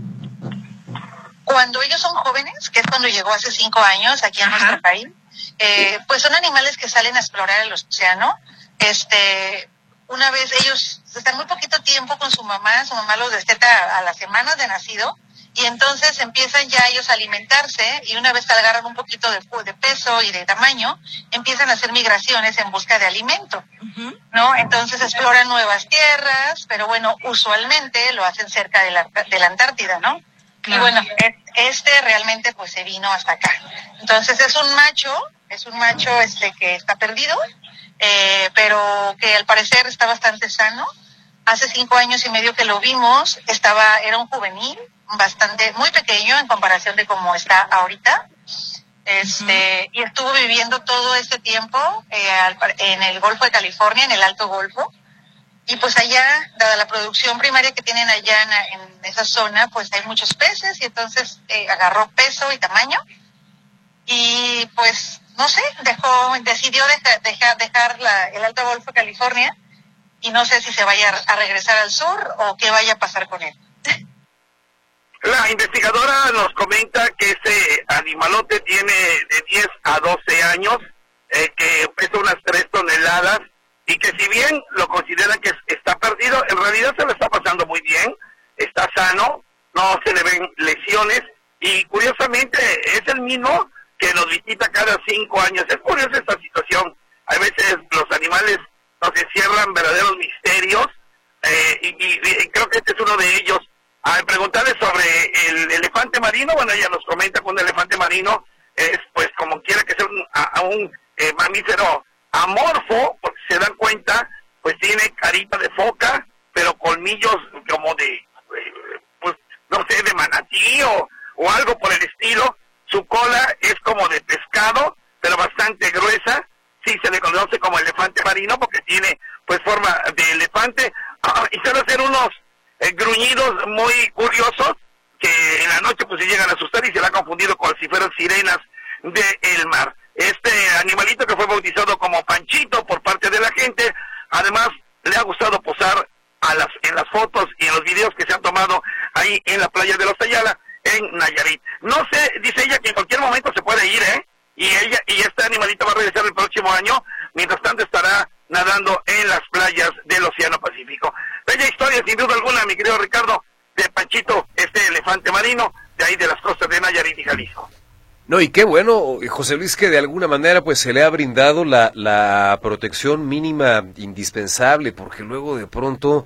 Cuando ellos son jóvenes, que es cuando llegó hace cinco años aquí en nuestro país, eh, pues son animales que salen a explorar el océano. Este, una vez ellos están muy poquito tiempo con su mamá, su mamá los desteta a las semanas de nacido, y entonces empiezan ya ellos a alimentarse, y una vez que agarran un poquito de, de peso y de tamaño, empiezan a hacer migraciones en busca de alimento, uh-huh. ¿no? Entonces exploran nuevas tierras, pero bueno, usualmente lo hacen cerca de la, de la Antártida, ¿no? Y bueno, este realmente pues se vino hasta acá. Entonces es un macho, es un macho este que está perdido, eh, pero que al parecer está bastante sano. Hace cinco años y medio que lo vimos, estaba, era un juvenil, bastante, muy pequeño en comparación de cómo está ahorita. Este, uh-huh. Y estuvo viviendo todo este tiempo eh, al, en el Golfo de California, en el Alto Golfo. Y pues allá, dada la producción primaria que tienen allá en, en esa zona, pues hay muchos peces y entonces eh, agarró peso y tamaño. Y pues, no sé, dejó, decidió deja, deja, dejar la, el Alto Golfo de California y no sé si se vaya a regresar al sur o qué vaya a pasar con él. La investigadora nos comenta que ese animalote tiene de diez a doce años, eh, que pesa unas tres toneladas, y que si bien lo consideran que está perdido, en realidad se lo está pasando muy bien, está sano, no se le ven lesiones, y curiosamente es el mismo que nos visita cada cinco años. Es curiosa esta situación. Hay veces los animales nos encierran verdaderos misterios, eh, y, y, y creo que este es uno de ellos. Al preguntarle sobre el elefante marino, bueno, ella nos comenta que un elefante marino es, pues, como quiera que sea un, a, un eh, mamífero amorfo, porque se dan cuenta, pues tiene carita de foca, pero colmillos como de, eh, pues, no sé, de manatí o, o algo por el estilo. Su cola es como de pescado, pero bastante gruesa. Sí, se le conoce como elefante marino porque tiene, pues, forma de elefante. Ah, y suele hacer unos eh, gruñidos muy curiosos que en la noche, pues, se llegan a asustar y se la ha confundido con si fueran sirenas del mar. Este animalito que fue bautizado como Panchito por parte de la gente, además le ha gustado posar a las, en las fotos y en los videos que se han tomado ahí en la playa de Los Ayala, en Nayarit. No sé, dice ella que en cualquier momento se puede ir, ¿eh? Y ella y este animalito va a regresar el próximo año, mientras tanto estará nadando en las playas del Océano Pacífico. Bella historia, sin duda alguna, mi querido Ricardo, de Panchito, este elefante marino, de ahí de las costas de Nayarit y Jalisco. No, y qué bueno, José Luis, que de alguna manera pues se le ha brindado la, la protección mínima indispensable, porque luego de pronto,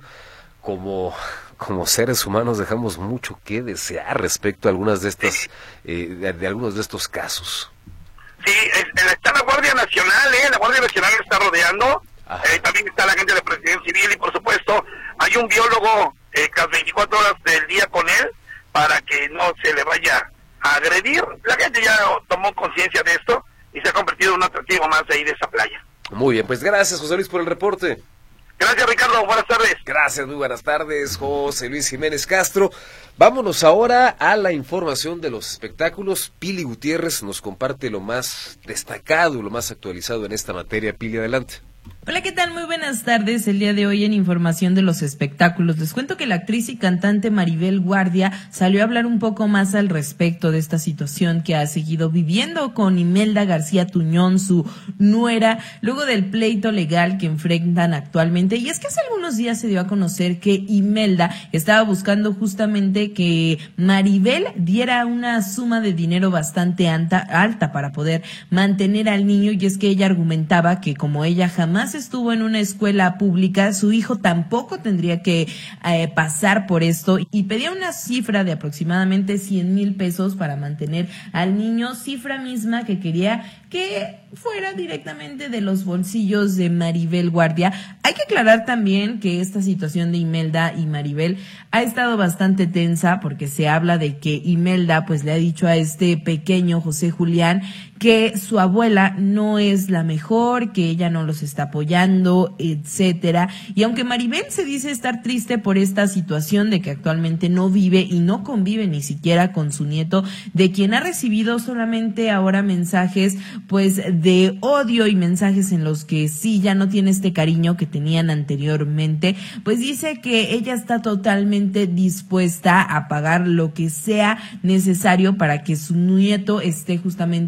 como, como seres humanos, dejamos mucho que desear respecto a algunas de estas, eh, de, de algunos de estos casos. Sí, es, está la Guardia Nacional, ¿eh? La Guardia Nacional está rodeando, eh, también está la gente de Protección Civil y por supuesto hay un biólogo eh, cada veinticuatro horas del día con él para que no se le vaya a agredir. La gente ya tomó conciencia de esto y se ha convertido en un atractivo más de ahí de esa playa. Muy bien, pues gracias, José Luis, por el reporte. Gracias, Ricardo, buenas tardes. Gracias, muy buenas tardes, José Luis Jiménez Castro. Vámonos ahora a la información de los espectáculos. Pili Gutiérrez nos comparte lo más destacado y lo más actualizado en esta materia. Pili, adelante. Hola, ¿qué tal? Muy buenas tardes. El día de hoy en Información de los Espectáculos les cuento que la actriz y cantante Maribel Guardia salió a hablar un poco más al respecto de esta situación que ha seguido viviendo con Imelda García Tuñón, su nuera, luego del pleito legal que enfrentan actualmente. Y es que hace algunos días se dio a conocer que Imelda estaba buscando justamente que Maribel diera una suma de dinero bastante alta, alta para poder mantener al niño, y es que ella argumentaba que como ella jamás estuvo en una escuela pública, su hijo tampoco tendría que eh, pasar por esto, y pedía una cifra de aproximadamente cien mil pesos para mantener al niño, cifra misma que quería que fuera directamente de los bolsillos de Maribel Guardia. Hay que aclarar también que esta situación de Imelda y Maribel ha estado bastante tensa, porque se habla de que Imelda pues le ha dicho a este pequeño José Julián que su abuela no es la mejor, que ella no los está apoyando, etcétera. Y aunque Maribel se dice estar triste por esta situación de que actualmente no vive y no convive ni siquiera con su nieto, de quien ha recibido solamente ahora mensajes pues de odio y mensajes en los que sí ya no tiene este cariño que tenían anteriormente, pues dice que ella está totalmente dispuesta a pagar lo que sea necesario para que su nieto esté justamente en una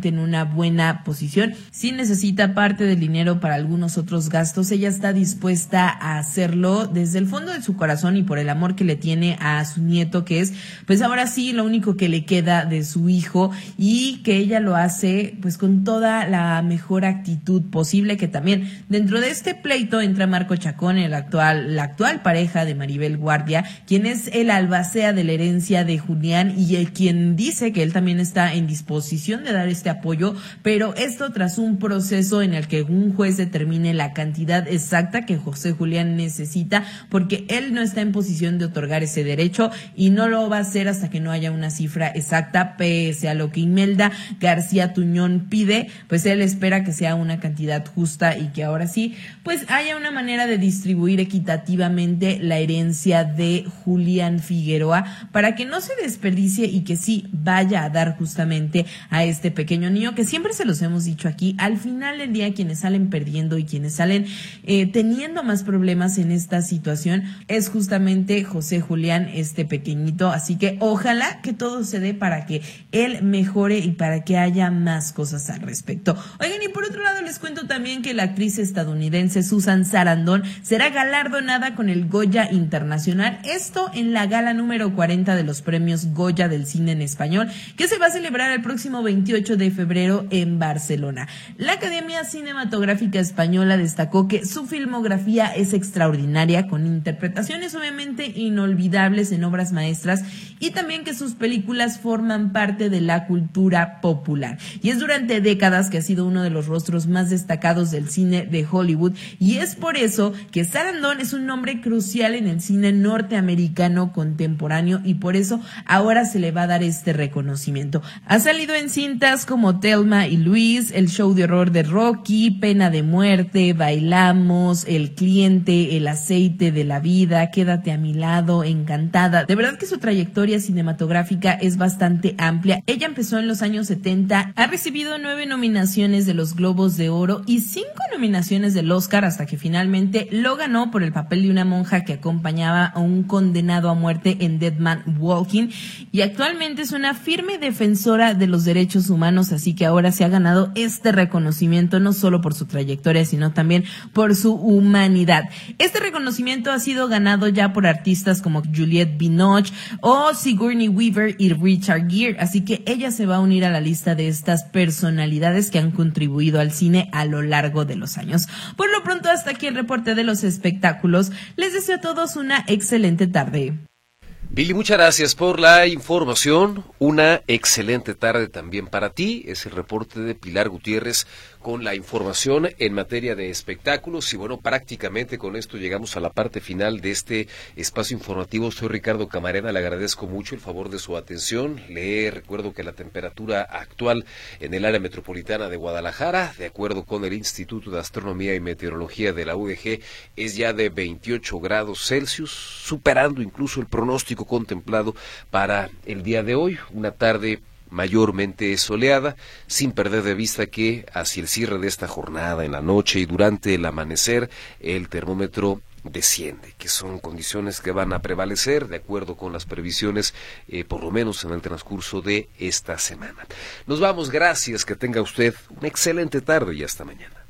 buena posición. Si necesita parte del dinero para algunos otros gastos, ella está dispuesta a hacerlo desde el fondo de su corazón y por el amor que le tiene a su nieto, que es pues ahora sí lo único que le queda de su hijo, y que ella lo hace pues con toda la mejor actitud posible. Que también dentro de este pleito entra Marco Chacón, el actual, la actual pareja de Maribel Guardia, quien es el albacea de la herencia de Julián y el quien dice que él también está en disposición de dar este apoyo, pero esto tras un proceso en el que un juez determine la cantidad exacta que José Julián necesita, porque él no está en posición de otorgar ese derecho y no lo va a hacer hasta que no haya una cifra exacta, pese a lo que Imelda García Tuñón pide. Pues él espera que sea una cantidad justa y que ahora sí pues haya una manera de distribuir equitativamente la herencia de Julián Figueroa, para que no se desperdicie y que sí vaya a dar justamente a este pequeño niño, que siempre se los hemos dicho aquí, al final del día quienes salen perdiendo y quienes salen eh, teniendo más problemas en esta situación es justamente José Julián, este pequeñito. Así que ojalá que todo se dé para que él mejore y para que haya más cosas al respecto. Oigan, y por otro lado les cuento también que la actriz estadounidense Susan Sarandon será galardonada con el Goya Internacional, esto en la gala número cuarenta de los premios Goya del cine en español, que se va a celebrar el próximo veintiocho de febrero en Barcelona. La Academia Cinematográfica Española destacó que su filmografía es extraordinaria, con interpretaciones obviamente inolvidables en obras maestras, y también que sus películas forman parte de la cultura popular. Y es durante décadas que ha sido uno de los rostros más destacados del cine de Hollywood, y es por eso que Sarandon es un nombre crucial en el cine norteamericano contemporáneo, y por eso ahora se le va a dar este reconocimiento. Ha salido en cintas como Thelma y Luis, El show de horror de Rocky, Pena de muerte, Bailamos, El cliente, El aceite de la vida, Quédate a mi lado, Encantada. De verdad que su trayectoria cinematográfica es bastante amplia. Ella empezó en los años setenta, ha recibido nueve nominaciones de los Globos de Oro y cinco nominaciones del Oscar, hasta que finalmente lo ganó por el papel de una monja que acompañaba a un condenado a muerte en Dead Man Walking, y actualmente es una firme defensora de los derechos humanos, así que ahora se ha ganado este reconocimiento no solo por su trayectoria, sino también por su humanidad. Este reconocimiento ha sido ganado ya por artistas como Juliette Binoche o Sigourney Weaver y Richard Gere, así que ella se va a unir a la lista de estas personalidades que han contribuido al cine a lo largo de los años. Por lo pronto, hasta aquí el reporte de los espectáculos. Les deseo a todos una excelente tarde. Billy, muchas gracias por la información. Una excelente tarde también para ti. Es el reporte de Pilar Gutiérrez con la información en materia de espectáculos. Y bueno, prácticamente con esto llegamos a la parte final de este espacio informativo. Soy Ricardo Camarena, le agradezco mucho el favor de su atención. Le recuerdo que la temperatura actual en el área metropolitana de Guadalajara, de acuerdo con el Instituto de Astronomía y Meteorología de la U D G, es ya de veintiocho grados Celsius, superando incluso el pronóstico contemplado para el día de hoy. Una tarde mayormente soleada, sin perder de vista que hacia el cierre de esta jornada, en la noche y durante el amanecer, el termómetro desciende, que son condiciones que van a prevalecer de acuerdo con las previsiones, eh, por lo menos en el transcurso de esta semana. Nos vamos, gracias, que tenga usted una excelente tarde y hasta mañana.